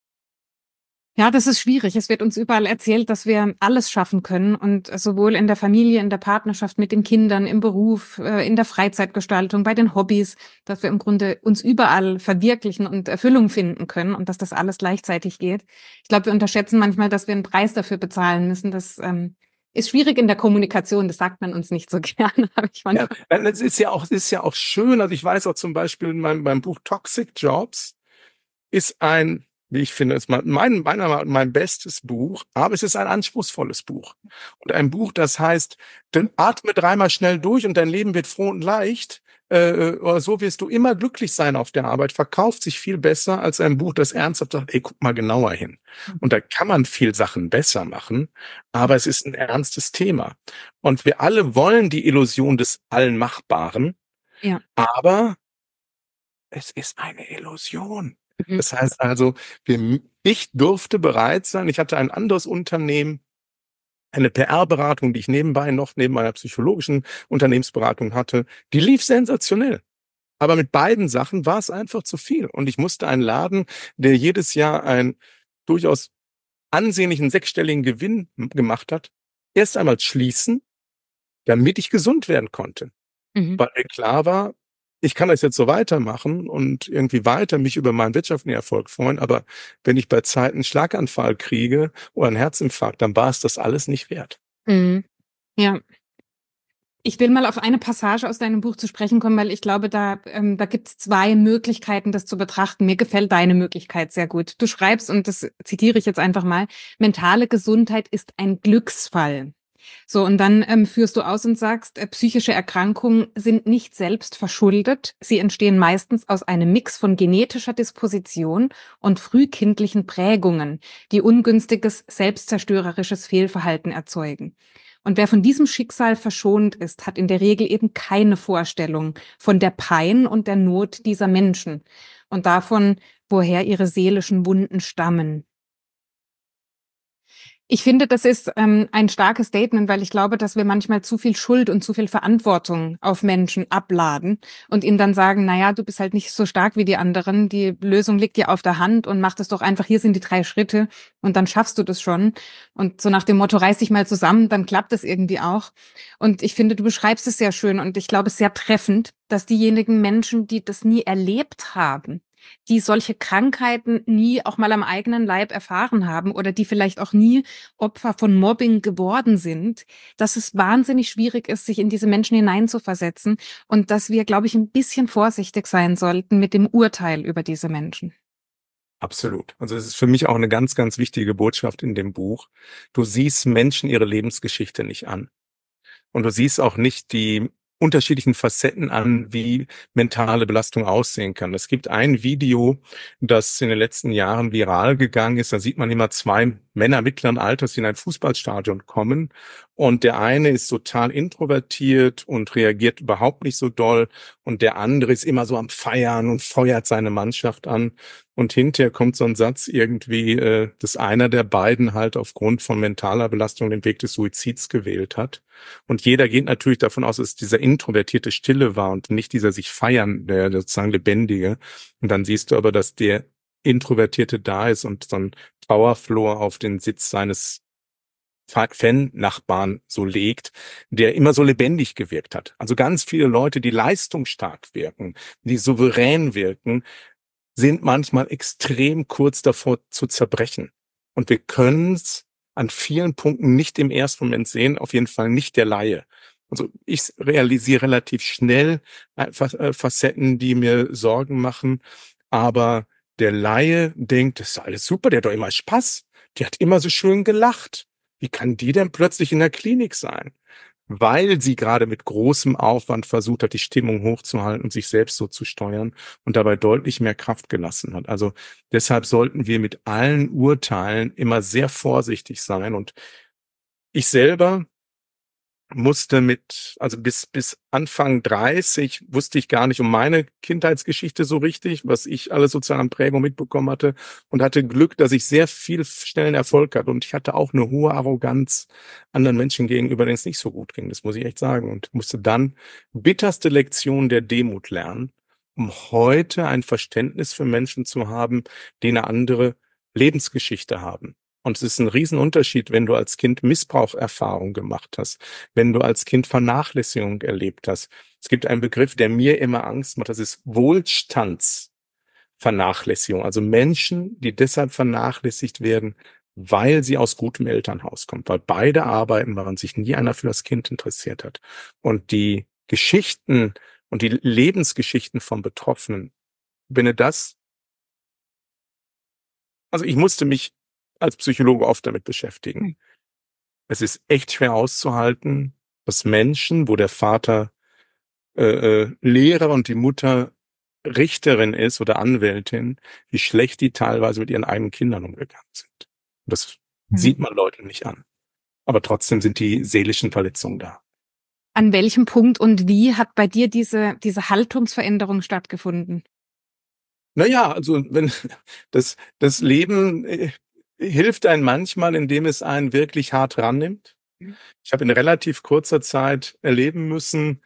Ja, das ist schwierig. Es wird uns überall erzählt, dass wir alles schaffen können und sowohl in der Familie, in der Partnerschaft mit den Kindern, im Beruf, in der Freizeitgestaltung, bei den Hobbys, dass wir im Grunde uns überall verwirklichen und Erfüllung finden können und dass das alles gleichzeitig geht. Ich glaube, wir unterschätzen manchmal, dass wir einen Preis dafür bezahlen müssen. Das ist schwierig in der Kommunikation. Das sagt man uns nicht so gerne, habe ich Ja, manchmal. es ist ja auch schön. Also ich weiß auch zum Beispiel in meinem Buch Toxic Jobs ist wie ich finde, ist meiner Meinung nach mein bestes Buch, aber es ist ein anspruchsvolles Buch. Und ein Buch, das heißt, dann atme dreimal schnell durch und dein Leben wird froh und leicht. Oder so wirst du immer glücklich sein auf der Arbeit, verkauft sich viel besser als ein Buch, das ernsthaft sagt, ey, guck mal genauer hin. Und da kann man viel Sachen besser machen, aber es ist ein ernstes Thema. Und wir alle wollen die Illusion des Allen Machbaren, Ja. aber es ist eine Illusion. Mhm. Das heißt also, ich durfte bereit sein, ich hatte ein anderes Unternehmen, eine PR-Beratung, die ich nebenbei noch neben meiner psychologischen Unternehmensberatung hatte, die lief sensationell. Aber mit beiden Sachen war es einfach zu viel. Und ich musste einen Laden, der jedes Jahr einen durchaus ansehnlichen sechsstelligen Gewinn gemacht hat, erst einmal schließen, damit ich gesund werden konnte. Mhm. Weil mir klar war, ich kann das jetzt so weitermachen und irgendwie weiter mich über meinen wirtschaftlichen Erfolg freuen, aber wenn ich bei Zeiten einen Schlaganfall kriege oder einen Herzinfarkt, dann war es das alles nicht wert. Mhm. Ja. Ich will mal auf eine Passage aus deinem Buch zu sprechen kommen, weil ich glaube, da gibt es zwei Möglichkeiten, das zu betrachten. Mir gefällt deine Möglichkeit sehr gut. Du schreibst, und das zitiere ich jetzt einfach mal, mentale Gesundheit ist ein Glücksfall. So, und dann führst du aus und sagst, psychische Erkrankungen sind nicht selbst verschuldet. Sie entstehen meistens aus einem Mix von genetischer Disposition und frühkindlichen Prägungen, die ungünstiges, selbstzerstörerisches Fehlverhalten erzeugen. Und wer von diesem Schicksal verschont ist, hat in der Regel eben keine Vorstellung von der Pein und der Not dieser Menschen und davon, woher ihre seelischen Wunden stammen. Ich finde, das ist ein starkes Statement, weil ich glaube, dass wir manchmal zu viel Schuld und zu viel Verantwortung auf Menschen abladen und ihnen dann sagen, na ja, du bist halt nicht so stark wie die anderen, die Lösung liegt dir auf der Hand und mach das doch einfach, hier sind die 3 Schritte und dann schaffst du das schon. Und so nach dem Motto, reiß dich mal zusammen, dann klappt es irgendwie auch. Und ich finde, du beschreibst es sehr schön und ich glaube, es ist sehr treffend, dass diejenigen Menschen, die das nie erlebt haben, die solche Krankheiten nie auch mal am eigenen Leib erfahren haben oder die vielleicht auch nie Opfer von Mobbing geworden sind, dass es wahnsinnig schwierig ist, sich in diese Menschen hineinzuversetzen und dass wir, glaube ich, ein bisschen vorsichtig sein sollten mit dem Urteil über diese Menschen. Absolut. Also es ist für mich auch eine ganz, ganz wichtige Botschaft in dem Buch. Du siehst Menschen ihre Lebensgeschichte nicht an. Und du siehst auch nicht unterschiedlichen Facetten an, wie mentale Belastung aussehen kann. Es gibt ein Video, das in den letzten Jahren viral gegangen ist. Da sieht man immer zwei Männer mittleren Alters, die in ein Fußballstadion kommen. Und der eine ist total introvertiert und reagiert überhaupt nicht so doll. Und der andere ist immer so am Feiern und feuert seine Mannschaft an. Und hinterher kommt so ein Satz irgendwie, dass einer der beiden halt aufgrund von mentaler Belastung den Weg des Suizids gewählt hat. Und jeder geht natürlich davon aus, dass es dieser introvertierte Stille war und nicht dieser sich feiern, der sozusagen Lebendige. Und dann siehst du aber, dass der Introvertierte da ist und so ein Trauerflor auf den Sitz seines Fan-Nachbarn so legt, der immer so lebendig gewirkt hat. Also ganz viele Leute, die leistungsstark wirken, die souverän wirken, sind manchmal extrem kurz davor zu zerbrechen. Und wir können es an vielen Punkten nicht im ersten Moment sehen, auf jeden Fall nicht der Laie. Also ich realisiere relativ schnell Facetten, die mir Sorgen machen, aber der Laie denkt, das ist alles super, der hat doch immer Spaß, die hat immer so schön gelacht. Wie kann die denn plötzlich in der Klinik sein? Weil sie gerade mit großem Aufwand versucht hat, die Stimmung hochzuhalten und sich selbst so zu steuern und dabei deutlich mehr Kraft gelassen hat. Also deshalb sollten wir mit allen Urteilen immer sehr vorsichtig sein. Und ich selber musste also bis Anfang 30 wusste ich gar nicht um meine Kindheitsgeschichte so richtig, was ich alles sozusagen an Prägung mitbekommen hatte, und hatte Glück, dass ich sehr viel schnellen Erfolg hatte, und ich hatte auch eine hohe Arroganz anderen Menschen gegenüber, denen es nicht so gut ging, das muss ich echt sagen, und musste dann bitterste Lektion der Demut lernen, um heute ein Verständnis für Menschen zu haben, die eine andere Lebensgeschichte haben. Und es ist ein Riesenunterschied, wenn du als Kind Missbraucherfahrung gemacht hast, wenn du als Kind Vernachlässigung erlebt hast. Es gibt einen Begriff, der mir immer Angst macht, das ist Wohlstandsvernachlässigung. Also Menschen, die deshalb vernachlässigt werden, weil sie aus gutem Elternhaus kommen, weil beide arbeiten waren, sich nie einer für das Kind interessiert hat. Und die Geschichten und die Lebensgeschichten von Betroffenen, wenn du das, also ich musste mich als Psychologe oft damit beschäftigen. Es ist echt schwer auszuhalten, dass Menschen, wo der Vater Lehrer und die Mutter Richterin ist oder Anwältin, wie schlecht die teilweise mit ihren eigenen Kindern umgegangen sind. Das sieht man Leuten nicht an. Aber trotzdem sind die seelischen Verletzungen da. An welchem Punkt und wie hat bei dir diese Haltungsveränderung stattgefunden? Naja, also wenn das Leben hilft einem manchmal, indem es einen wirklich hart rannimmt. Ich habe in relativ kurzer Zeit erleben müssen,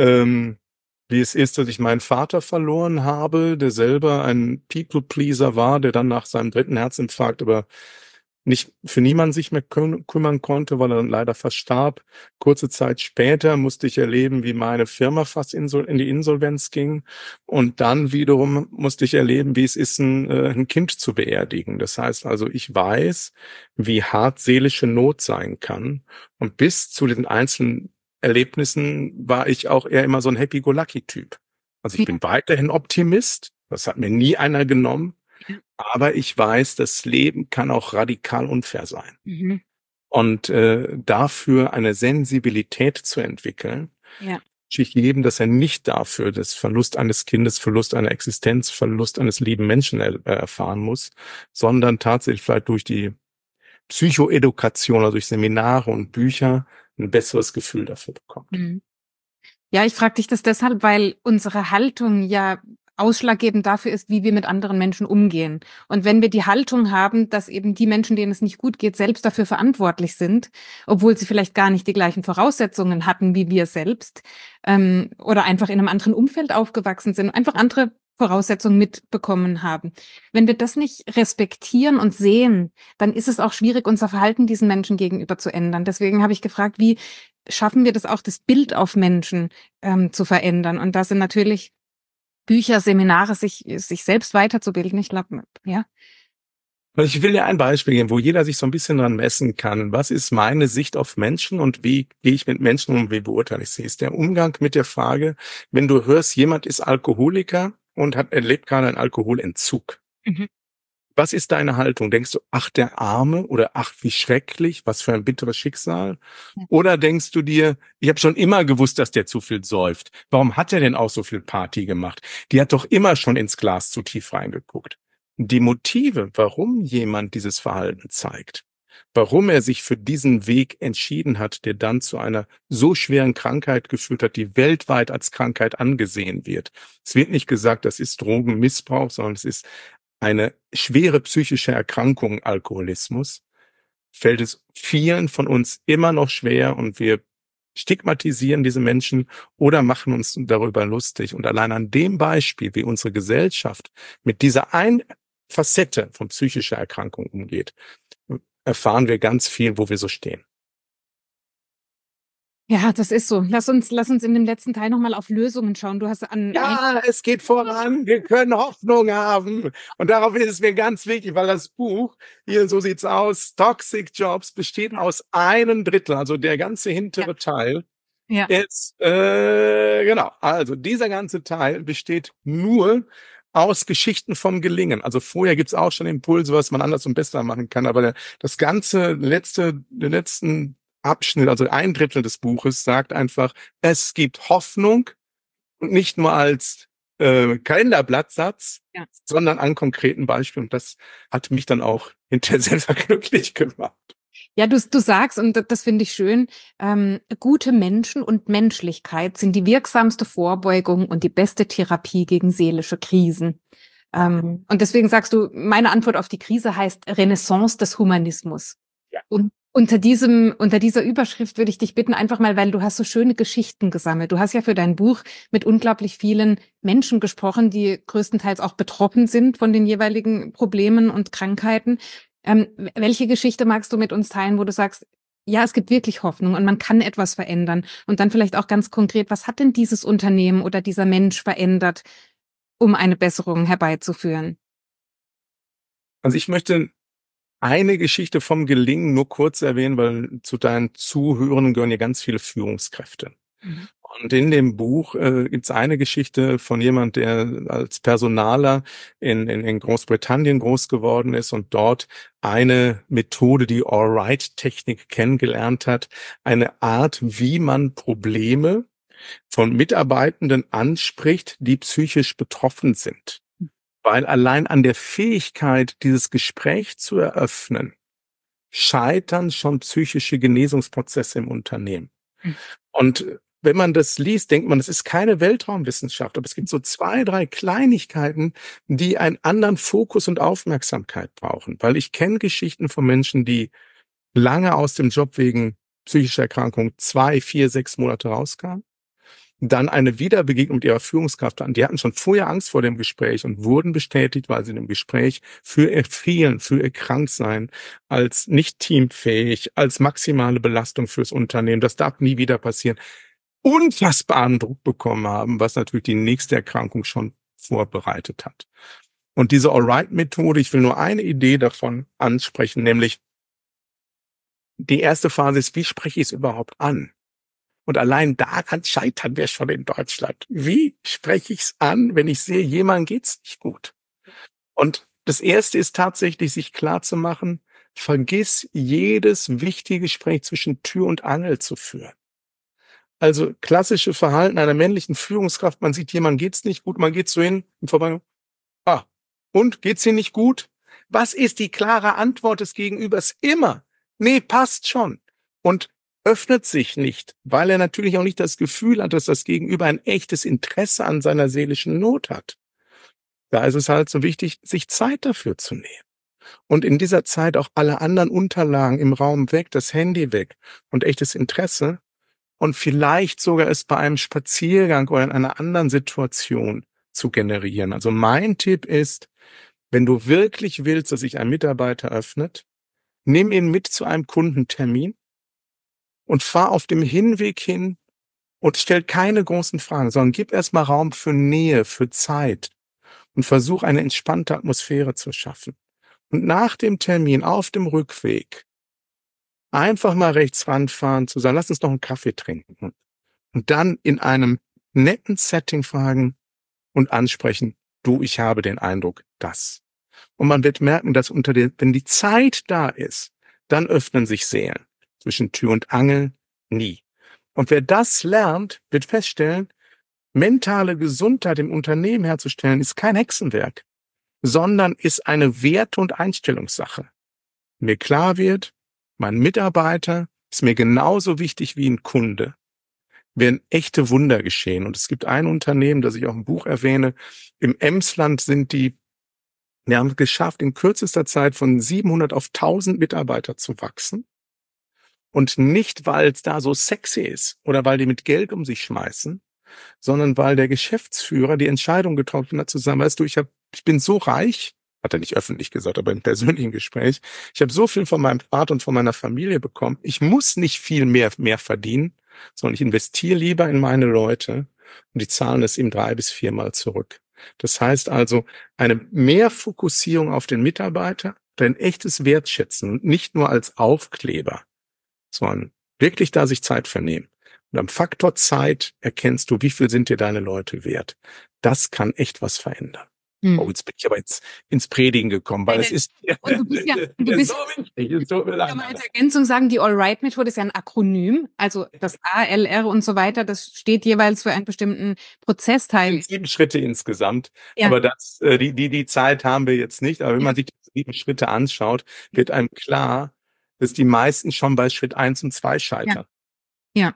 wie es ist, dass ich meinen Vater verloren habe, der selber ein People-Pleaser war, der dann nach seinem dritten Herzinfarkt aber nicht für niemanden sich mehr kümmern konnte, weil er dann leider verstarb. Kurze Zeit später musste ich erleben, wie meine Firma fast in die Insolvenz ging. Und dann wiederum musste ich erleben, wie es ist, ein Kind zu beerdigen. Das heißt also, ich weiß, wie hart seelische Not sein kann. Und bis zu den einzelnen Erlebnissen war ich auch eher immer so ein Happy-Go-Lucky-Typ. Also ich bin weiterhin Optimist. Das hat mir nie einer genommen. Aber ich weiß, das Leben kann auch radikal unfair sein. Mhm. Und dafür eine Sensibilität zu entwickeln, ich jedem, dass er nicht dafür das Verlust eines Kindes, Verlust einer Existenz, Verlust eines lieben Menschen erfahren muss, sondern tatsächlich vielleicht durch die Psychoedukation, also durch Seminare und Bücher, ein besseres Gefühl dafür bekommt. Mhm. Ja, ich frage dich das deshalb, weil unsere Haltung ja ausschlaggebend dafür ist, wie wir mit anderen Menschen umgehen. Und wenn wir die Haltung haben, dass eben die Menschen, denen es nicht gut geht, selbst dafür verantwortlich sind, obwohl sie vielleicht gar nicht die gleichen Voraussetzungen hatten wie wir selbst, oder einfach in einem anderen Umfeld aufgewachsen sind, einfach andere Voraussetzungen mitbekommen haben. Wenn wir das nicht respektieren und sehen, dann ist es auch schwierig, unser Verhalten diesen Menschen gegenüber zu ändern. Deswegen habe ich gefragt, wie schaffen wir das auch, das Bild auf Menschen zu verändern? Und da sind natürlich Bücher, Seminare, sich selbst weiterzubilden. Ich glaube, ja. Ich will dir ein Beispiel geben, wo jeder sich so ein bisschen dran messen kann. Was ist meine Sicht auf Menschen und wie gehe ich mit Menschen um, wie beurteile ich sie? Ist der Umgang mit der Frage, wenn du hörst, jemand ist Alkoholiker und erlebt gerade einen Alkoholentzug. Mhm. Was ist deine Haltung? Denkst du, ach, der Arme oder ach, wie schrecklich, was für ein bitteres Schicksal? Oder denkst du dir, ich habe schon immer gewusst, dass der zu viel säuft. Warum hat er denn auch so viel Party gemacht? Die hat doch immer schon ins Glas zu tief reingeguckt. Die Motive, warum jemand dieses Verhalten zeigt, warum er sich für diesen Weg entschieden hat, der dann zu einer so schweren Krankheit geführt hat, die weltweit als Krankheit angesehen wird. Es wird nicht gesagt, das ist Drogenmissbrauch, sondern es ist eine schwere psychische Erkrankung, Alkoholismus, fällt es vielen von uns immer noch schwer und wir stigmatisieren diese Menschen oder machen uns darüber lustig. Und allein an dem Beispiel, wie unsere Gesellschaft mit dieser einen Facette von psychischer Erkrankung umgeht, erfahren wir ganz viel, wo wir so stehen. Ja, das ist so. Lass uns in dem letzten Teil nochmal auf Lösungen schauen. Du hast Ja, es geht voran. Wir können Hoffnung haben. Und darauf ist es mir ganz wichtig, weil das Buch, hier, so sieht's aus, Toxic Jobs besteht aus 1/3, also der ganze hintere Teil ja. ist, genau, also dieser ganze Teil besteht nur aus Geschichten vom Gelingen. Also vorher gibt's auch schon Impulse, was man anders und besser machen kann, aber das ganze den letzten Abschnitt, also 1/3 des Buches, sagt einfach, es gibt Hoffnung und nicht nur als Kalenderblattsatz, sondern an konkreten Beispielen. Und das hat mich dann auch hinterher selber glücklich gemacht. Ja, du sagst, und das finde ich schön, gute Menschen und Menschlichkeit sind die wirksamste Vorbeugung und die beste Therapie gegen seelische Krisen. Und deswegen sagst du, meine Antwort auf die Krise heißt Renaissance des Humanismus. Ja. Und unter dieser Überschrift würde ich dich bitten, einfach mal, weil du hast so schöne Geschichten gesammelt. Du hast ja für dein Buch mit unglaublich vielen Menschen gesprochen, die größtenteils auch betroffen sind von den jeweiligen Problemen und Krankheiten. Welche Geschichte magst du mit uns teilen, wo du sagst, ja, es gibt wirklich Hoffnung und man kann etwas verändern? Und dann vielleicht auch ganz konkret, was hat denn dieses Unternehmen oder dieser Mensch verändert, um eine Besserung herbeizuführen? Also ich möchte eine Geschichte vom Gelingen nur kurz erwähnen, weil zu deinen Zuhörern gehören ja ganz viele Führungskräfte. Mhm. Und in dem Buch gibt's eine Geschichte von jemand, der als Personaler in Großbritannien groß geworden ist und dort eine Methode, die All-Right-Technik kennengelernt hat, eine Art, wie man Probleme von Mitarbeitenden anspricht, die psychisch betroffen sind. Weil allein an der Fähigkeit, dieses Gespräch zu eröffnen, scheitern schon psychische Genesungsprozesse im Unternehmen. Mhm. Und wenn man das liest, denkt man, es ist keine Weltraumwissenschaft, aber es gibt so 2, 3 Kleinigkeiten, die einen anderen Fokus und Aufmerksamkeit brauchen. Weil ich kenne Geschichten von Menschen, die lange aus dem Job wegen psychischer Erkrankung 2, 4, 6 Monate rauskamen, dann eine Wiederbegegnung mit ihrer Führungskraft hatten. Die hatten schon vorher Angst vor dem Gespräch und wurden bestätigt, weil sie in dem Gespräch für ihr Fehlen, für ihr Kranksein als nicht teamfähig, als maximale Belastung fürs Unternehmen, das darf nie wieder passieren, unfassbaren Druck bekommen haben, was natürlich die nächste Erkrankung schon vorbereitet hat. Und diese All-Right-Methode, ich will nur eine Idee davon ansprechen, nämlich die erste Phase ist, wie spreche ich es überhaupt an? Und allein daran scheitern wir schon in Deutschland. Wie spreche ich es an, wenn ich sehe, jemandem geht's nicht gut? Und das Erste ist tatsächlich, sich klarzumachen, vergiss jedes wichtige Gespräch zwischen Tür und Angel zu führen. Also klassische Verhalten einer männlichen Führungskraft, man sieht, jemandem geht's nicht gut, man geht so hin und vorbei. Ah, und geht's Ihnen nicht gut? Was ist die klare Antwort des Gegenübers? Immer. Nee, passt schon. Und öffnet sich nicht, weil er natürlich auch nicht das Gefühl hat, dass das Gegenüber ein echtes Interesse an seiner seelischen Not hat. Da ist es halt so wichtig, sich Zeit dafür zu nehmen. Und in dieser Zeit auch alle anderen Unterlagen im Raum weg, das Handy weg und echtes Interesse und vielleicht sogar es bei einem Spaziergang oder in einer anderen Situation zu generieren. Also mein Tipp ist, wenn du wirklich willst, dass sich ein Mitarbeiter öffnet, nimm ihn mit zu einem Kundentermin und fahr auf dem Hinweg hin und stell keine großen Fragen, sondern gib erstmal Raum für Nähe, für Zeit und versuch eine entspannte Atmosphäre zu schaffen. Und nach dem Termin auf dem Rückweg einfach mal rechts ranfahren, zu sagen, lass uns noch einen Kaffee trinken. Und dann in einem netten Setting fragen und ansprechen, du, ich habe den Eindruck, dass. Und man wird merken, dass wenn die Zeit da ist, dann öffnen sich Seelen. Zwischen Tür und Angel nie. Und wer das lernt, wird feststellen, mentale Gesundheit im Unternehmen herzustellen, ist kein Hexenwerk, sondern ist eine Werte- und Einstellungssache. Mir klar wird, mein Mitarbeiter ist mir genauso wichtig wie ein Kunde. Werden echte Wunder geschehen. Und es gibt ein Unternehmen, das ich auch im Buch erwähne, im Emsland die haben es geschafft, in kürzester Zeit von 700 auf 1000 Mitarbeiter zu wachsen. Und nicht, weil es da so sexy ist oder weil die mit Geld um sich schmeißen, sondern weil der Geschäftsführer die Entscheidung getroffen hat, zusammen, weißt du, ich bin so reich, hat er nicht öffentlich gesagt, aber im persönlichen Gespräch, ich habe so viel von meinem Vater und von meiner Familie bekommen, ich muss nicht viel mehr verdienen, sondern ich investiere lieber in meine Leute und die zahlen es ihm 3 bis 4 Mal zurück. Das heißt also, eine Mehrfokussierung auf den Mitarbeiter, ein echtes Wertschätzen und nicht nur als Aufkleber, sondern wirklich da sich Zeit für nehmen. Und am Faktor Zeit erkennst du, wie viel sind dir deine Leute wert. Das kann echt was verändern. Oh, jetzt bin ich aber ins Predigen gekommen, weil es ist und du bist so wichtig. Kann man als Ergänzung sagen, die All-Right-Methode ist ja ein Akronym. Also das A, L, R und so weiter, das steht jeweils für einen bestimmten Prozessteil. 7 Schritte insgesamt. Ja. Aber die Zeit haben wir jetzt nicht. Aber wenn man sich die 7 Schritte anschaut, wird einem klar, dass die meisten schon bei Schritt 1 und 2 scheitern. Ja.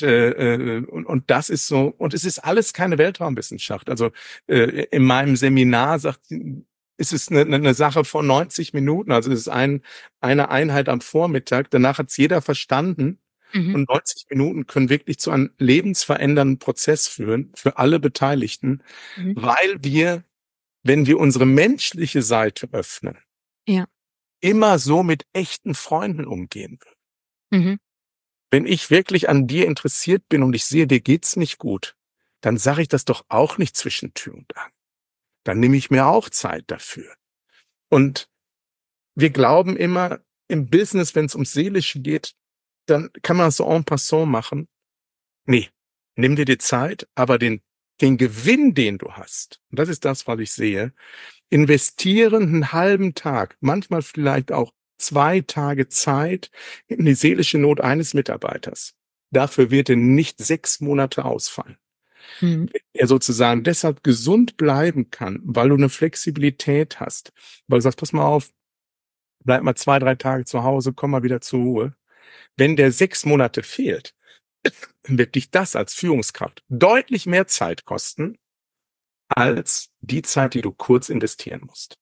Und das ist so, und es ist alles keine Weltraumwissenschaft. Also in meinem Seminar ist es eine Sache von 90 Minuten. Also es ist eine Einheit am Vormittag. Danach hat's jeder verstanden. Und 90 Minuten können wirklich zu einem lebensverändernden Prozess führen für alle Beteiligten, weil wir, wenn wir unsere menschliche Seite öffnen, immer so mit echten Freunden umgehen würden. Wenn ich wirklich an dir interessiert bin und ich sehe, dir geht's nicht gut, dann sage ich das doch auch nicht zwischen Tür und Angel. Dann nehme ich mir auch Zeit dafür. Und wir glauben immer, im Business, wenn es ums Seelische geht, dann kann man das so en passant machen. Nee, nimm dir die Zeit, aber den Gewinn, den du hast, und das ist das, was ich sehe, investieren einen halben Tag, manchmal vielleicht auch 2 Tage Zeit in die seelische Not eines Mitarbeiters. Dafür wird er nicht 6 Monate ausfallen. Wenn er sozusagen deshalb gesund bleiben kann, weil du eine Flexibilität hast, weil du sagst, pass mal auf, bleib mal 2, 3 Tage zu Hause, komm mal wieder zur Ruhe. Wenn der 6 Monate fehlt, wird dich das als Führungskraft deutlich mehr Zeit kosten, als die Zeit, die du kurz investieren musst.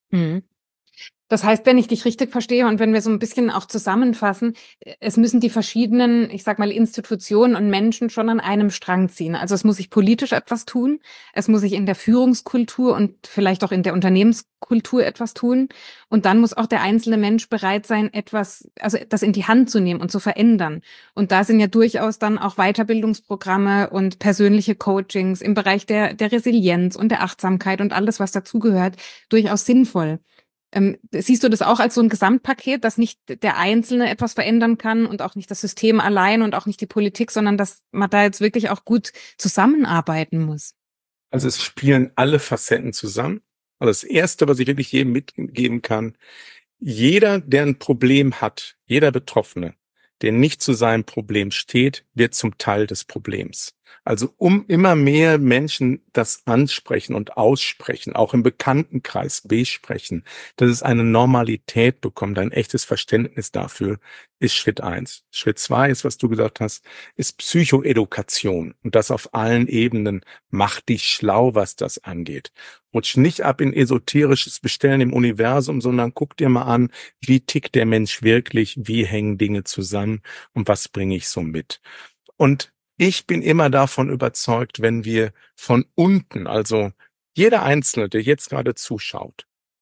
Das heißt, wenn ich dich richtig verstehe und wenn wir so ein bisschen auch zusammenfassen, es müssen die verschiedenen, ich sag mal, Institutionen und Menschen schon an einem Strang ziehen. Also es muss sich politisch etwas tun, es muss sich in der Führungskultur und vielleicht auch in der Unternehmenskultur etwas tun. Und dann muss auch der einzelne Mensch bereit sein, das in die Hand zu nehmen und zu verändern. Und da sind ja durchaus dann auch Weiterbildungsprogramme und persönliche Coachings im Bereich der Resilienz und der Achtsamkeit und alles, was dazugehört, durchaus sinnvoll. Siehst du das auch als so ein Gesamtpaket, dass nicht der Einzelne etwas verändern kann und auch nicht das System allein und auch nicht die Politik, sondern dass man da jetzt wirklich auch gut zusammenarbeiten muss? Also es spielen alle Facetten zusammen. Also das Erste, was ich wirklich jedem mitgeben kann, jeder, der ein Problem hat, jeder Betroffene, der nicht zu seinem Problem steht, wird zum Teil des Problems. Also immer mehr Menschen das ansprechen und aussprechen, auch im Bekanntenkreis besprechen, dass es eine Normalität bekommt, ein echtes Verständnis dafür, ist Schritt 1. Schritt 2 ist, was du gesagt hast, ist Psychoedukation. Und das auf allen Ebenen. Mach dich schlau, was das angeht. Rutsch nicht ab in esoterisches Bestellen im Universum, sondern guck dir mal an, wie tickt der Mensch wirklich, wie hängen Dinge zusammen und was bringe ich so mit. Und ich bin immer davon überzeugt, wenn wir von unten, also jeder Einzelne, der jetzt gerade zuschaut,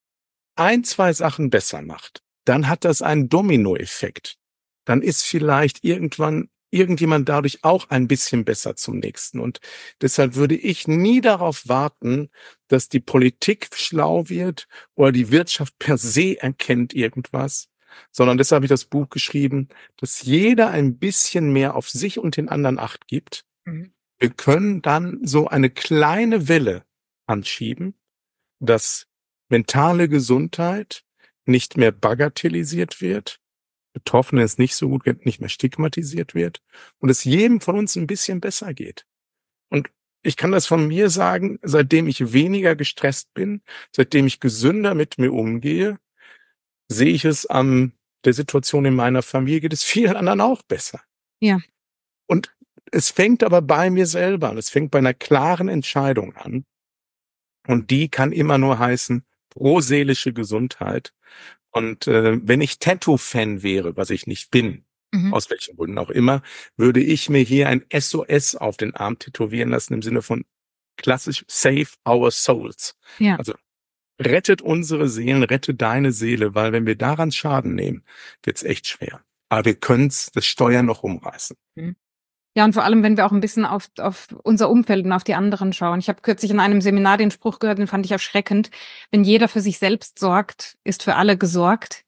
1, 2 Sachen besser macht, dann hat das einen Dominoeffekt. Dann ist vielleicht irgendwann irgendjemand dadurch auch ein bisschen besser zum nächsten. Und deshalb würde ich nie darauf warten, dass die Politik schlau wird oder die Wirtschaft per se erkennt irgendwas, sondern deshalb habe ich das Buch geschrieben, dass jeder ein bisschen mehr auf sich und den anderen Acht gibt. Wir können dann so eine kleine Welle anschieben, dass mentale Gesundheit nicht mehr bagatellisiert wird, Betroffene es nicht so gut geht, nicht mehr stigmatisiert wird und es jedem von uns ein bisschen besser geht. Und ich kann das von mir sagen, seitdem ich weniger gestresst bin, seitdem ich gesünder mit mir umgehe, sehe ich es an der Situation in meiner Familie, geht es vielen anderen auch besser. Ja. Und es fängt aber bei mir selber an. Es fängt bei einer klaren Entscheidung an. Und die kann immer nur heißen, proseelische Gesundheit. Und wenn ich Tattoo-Fan wäre, was ich nicht bin, aus welchen Gründen auch immer, würde ich mir hier ein SOS auf den Arm tätowieren lassen im Sinne von klassisch Save Our Souls. Ja. Also rettet unsere Seelen, rette deine Seele, weil wenn wir daran Schaden nehmen, wird's echt schwer. Aber wir können's das Steuer noch umreißen. Ja, und vor allem, wenn wir auch ein bisschen auf unser Umfeld und auf die anderen schauen. Ich habe kürzlich in einem Seminar den Spruch gehört, den fand ich erschreckend. Wenn jeder für sich selbst sorgt, ist für alle gesorgt.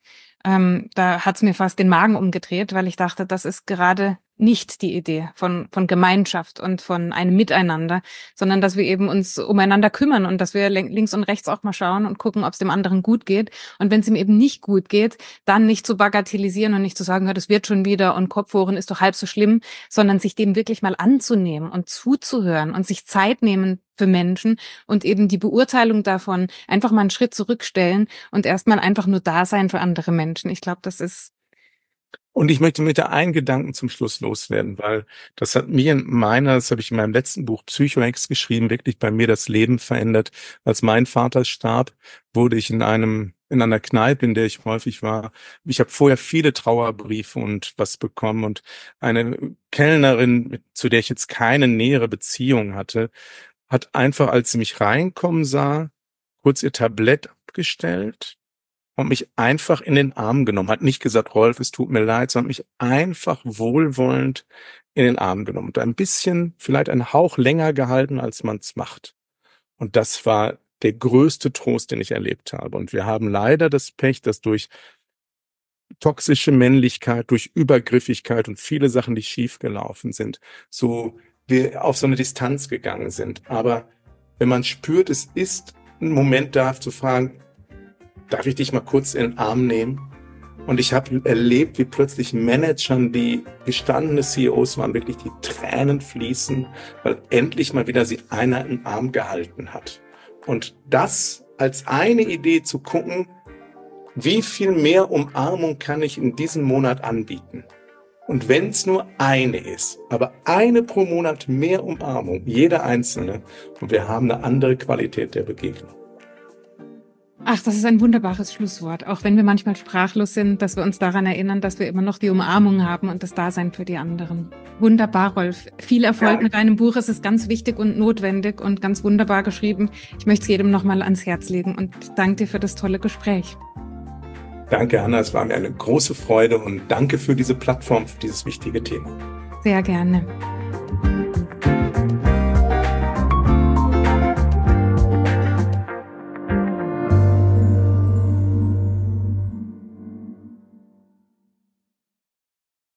Da hat's mir fast den Magen umgedreht, weil ich dachte, das ist gerade nicht die Idee von Gemeinschaft und von einem Miteinander, sondern dass wir eben uns umeinander kümmern und dass wir links und rechts auch mal schauen und gucken, ob es dem anderen gut geht. Und wenn es ihm eben nicht gut geht, dann nicht zu bagatellisieren und nicht zu sagen, ja, das wird schon wieder und Kopfhoren ist doch halb so schlimm, sondern sich dem wirklich mal anzunehmen und zuzuhören und sich Zeit nehmen für Menschen und eben die Beurteilung davon einfach mal einen Schritt zurückstellen und erstmal einfach nur da sein für andere Menschen. Ich glaube, das ist. Und ich möchte mit der einen Gedanken zum Schluss loswerden, weil das hat das habe ich in meinem letzten Buch Psychohex geschrieben, wirklich bei mir das Leben verändert. Als mein Vater starb, wurde ich in einer Kneipe, in der ich häufig war. Ich habe vorher viele Trauerbriefe und was bekommen und eine Kellnerin, zu der ich jetzt keine nähere Beziehung hatte, hat einfach, als sie mich reinkommen sah, kurz ihr Tablett abgestellt und mich einfach in den Arm genommen. Hat nicht gesagt, Rolf, es tut mir leid, sondern mich einfach wohlwollend in den Arm genommen. Und ein bisschen, vielleicht einen Hauch länger gehalten, als man es macht. Und das war der größte Trost, den ich erlebt habe. Und wir haben leider das Pech, dass durch toxische Männlichkeit, durch Übergriffigkeit und viele Sachen, die schiefgelaufen sind, so wir auf so eine Distanz gegangen sind. Aber wenn man spürt, es ist ein Moment da, zu fragen, darf ich dich mal kurz in den Arm nehmen? Und ich habe erlebt, wie plötzlich Managern, die gestandene CEOs waren, wirklich die Tränen fließen, weil endlich mal wieder sie einer im Arm gehalten hat. Und das als eine Idee zu gucken, wie viel mehr Umarmung kann ich in diesem Monat anbieten? Und wenn es nur eine ist, aber eine pro Monat mehr Umarmung, jeder einzelne, und wir haben eine andere Qualität der Begegnung. Ach, das ist ein wunderbares Schlusswort. Auch wenn wir manchmal sprachlos sind, dass wir uns daran erinnern, dass wir immer noch die Umarmung haben und das Dasein für die anderen. Wunderbar, Rolf. Viel Erfolg mit deinem Buch. Es ist ganz wichtig und notwendig und ganz wunderbar geschrieben. Ich möchte es jedem nochmal ans Herz legen und danke dir für das tolle Gespräch. Danke, Anna. Es war mir eine große Freude und danke für diese Plattform, für dieses wichtige Thema. Sehr gerne.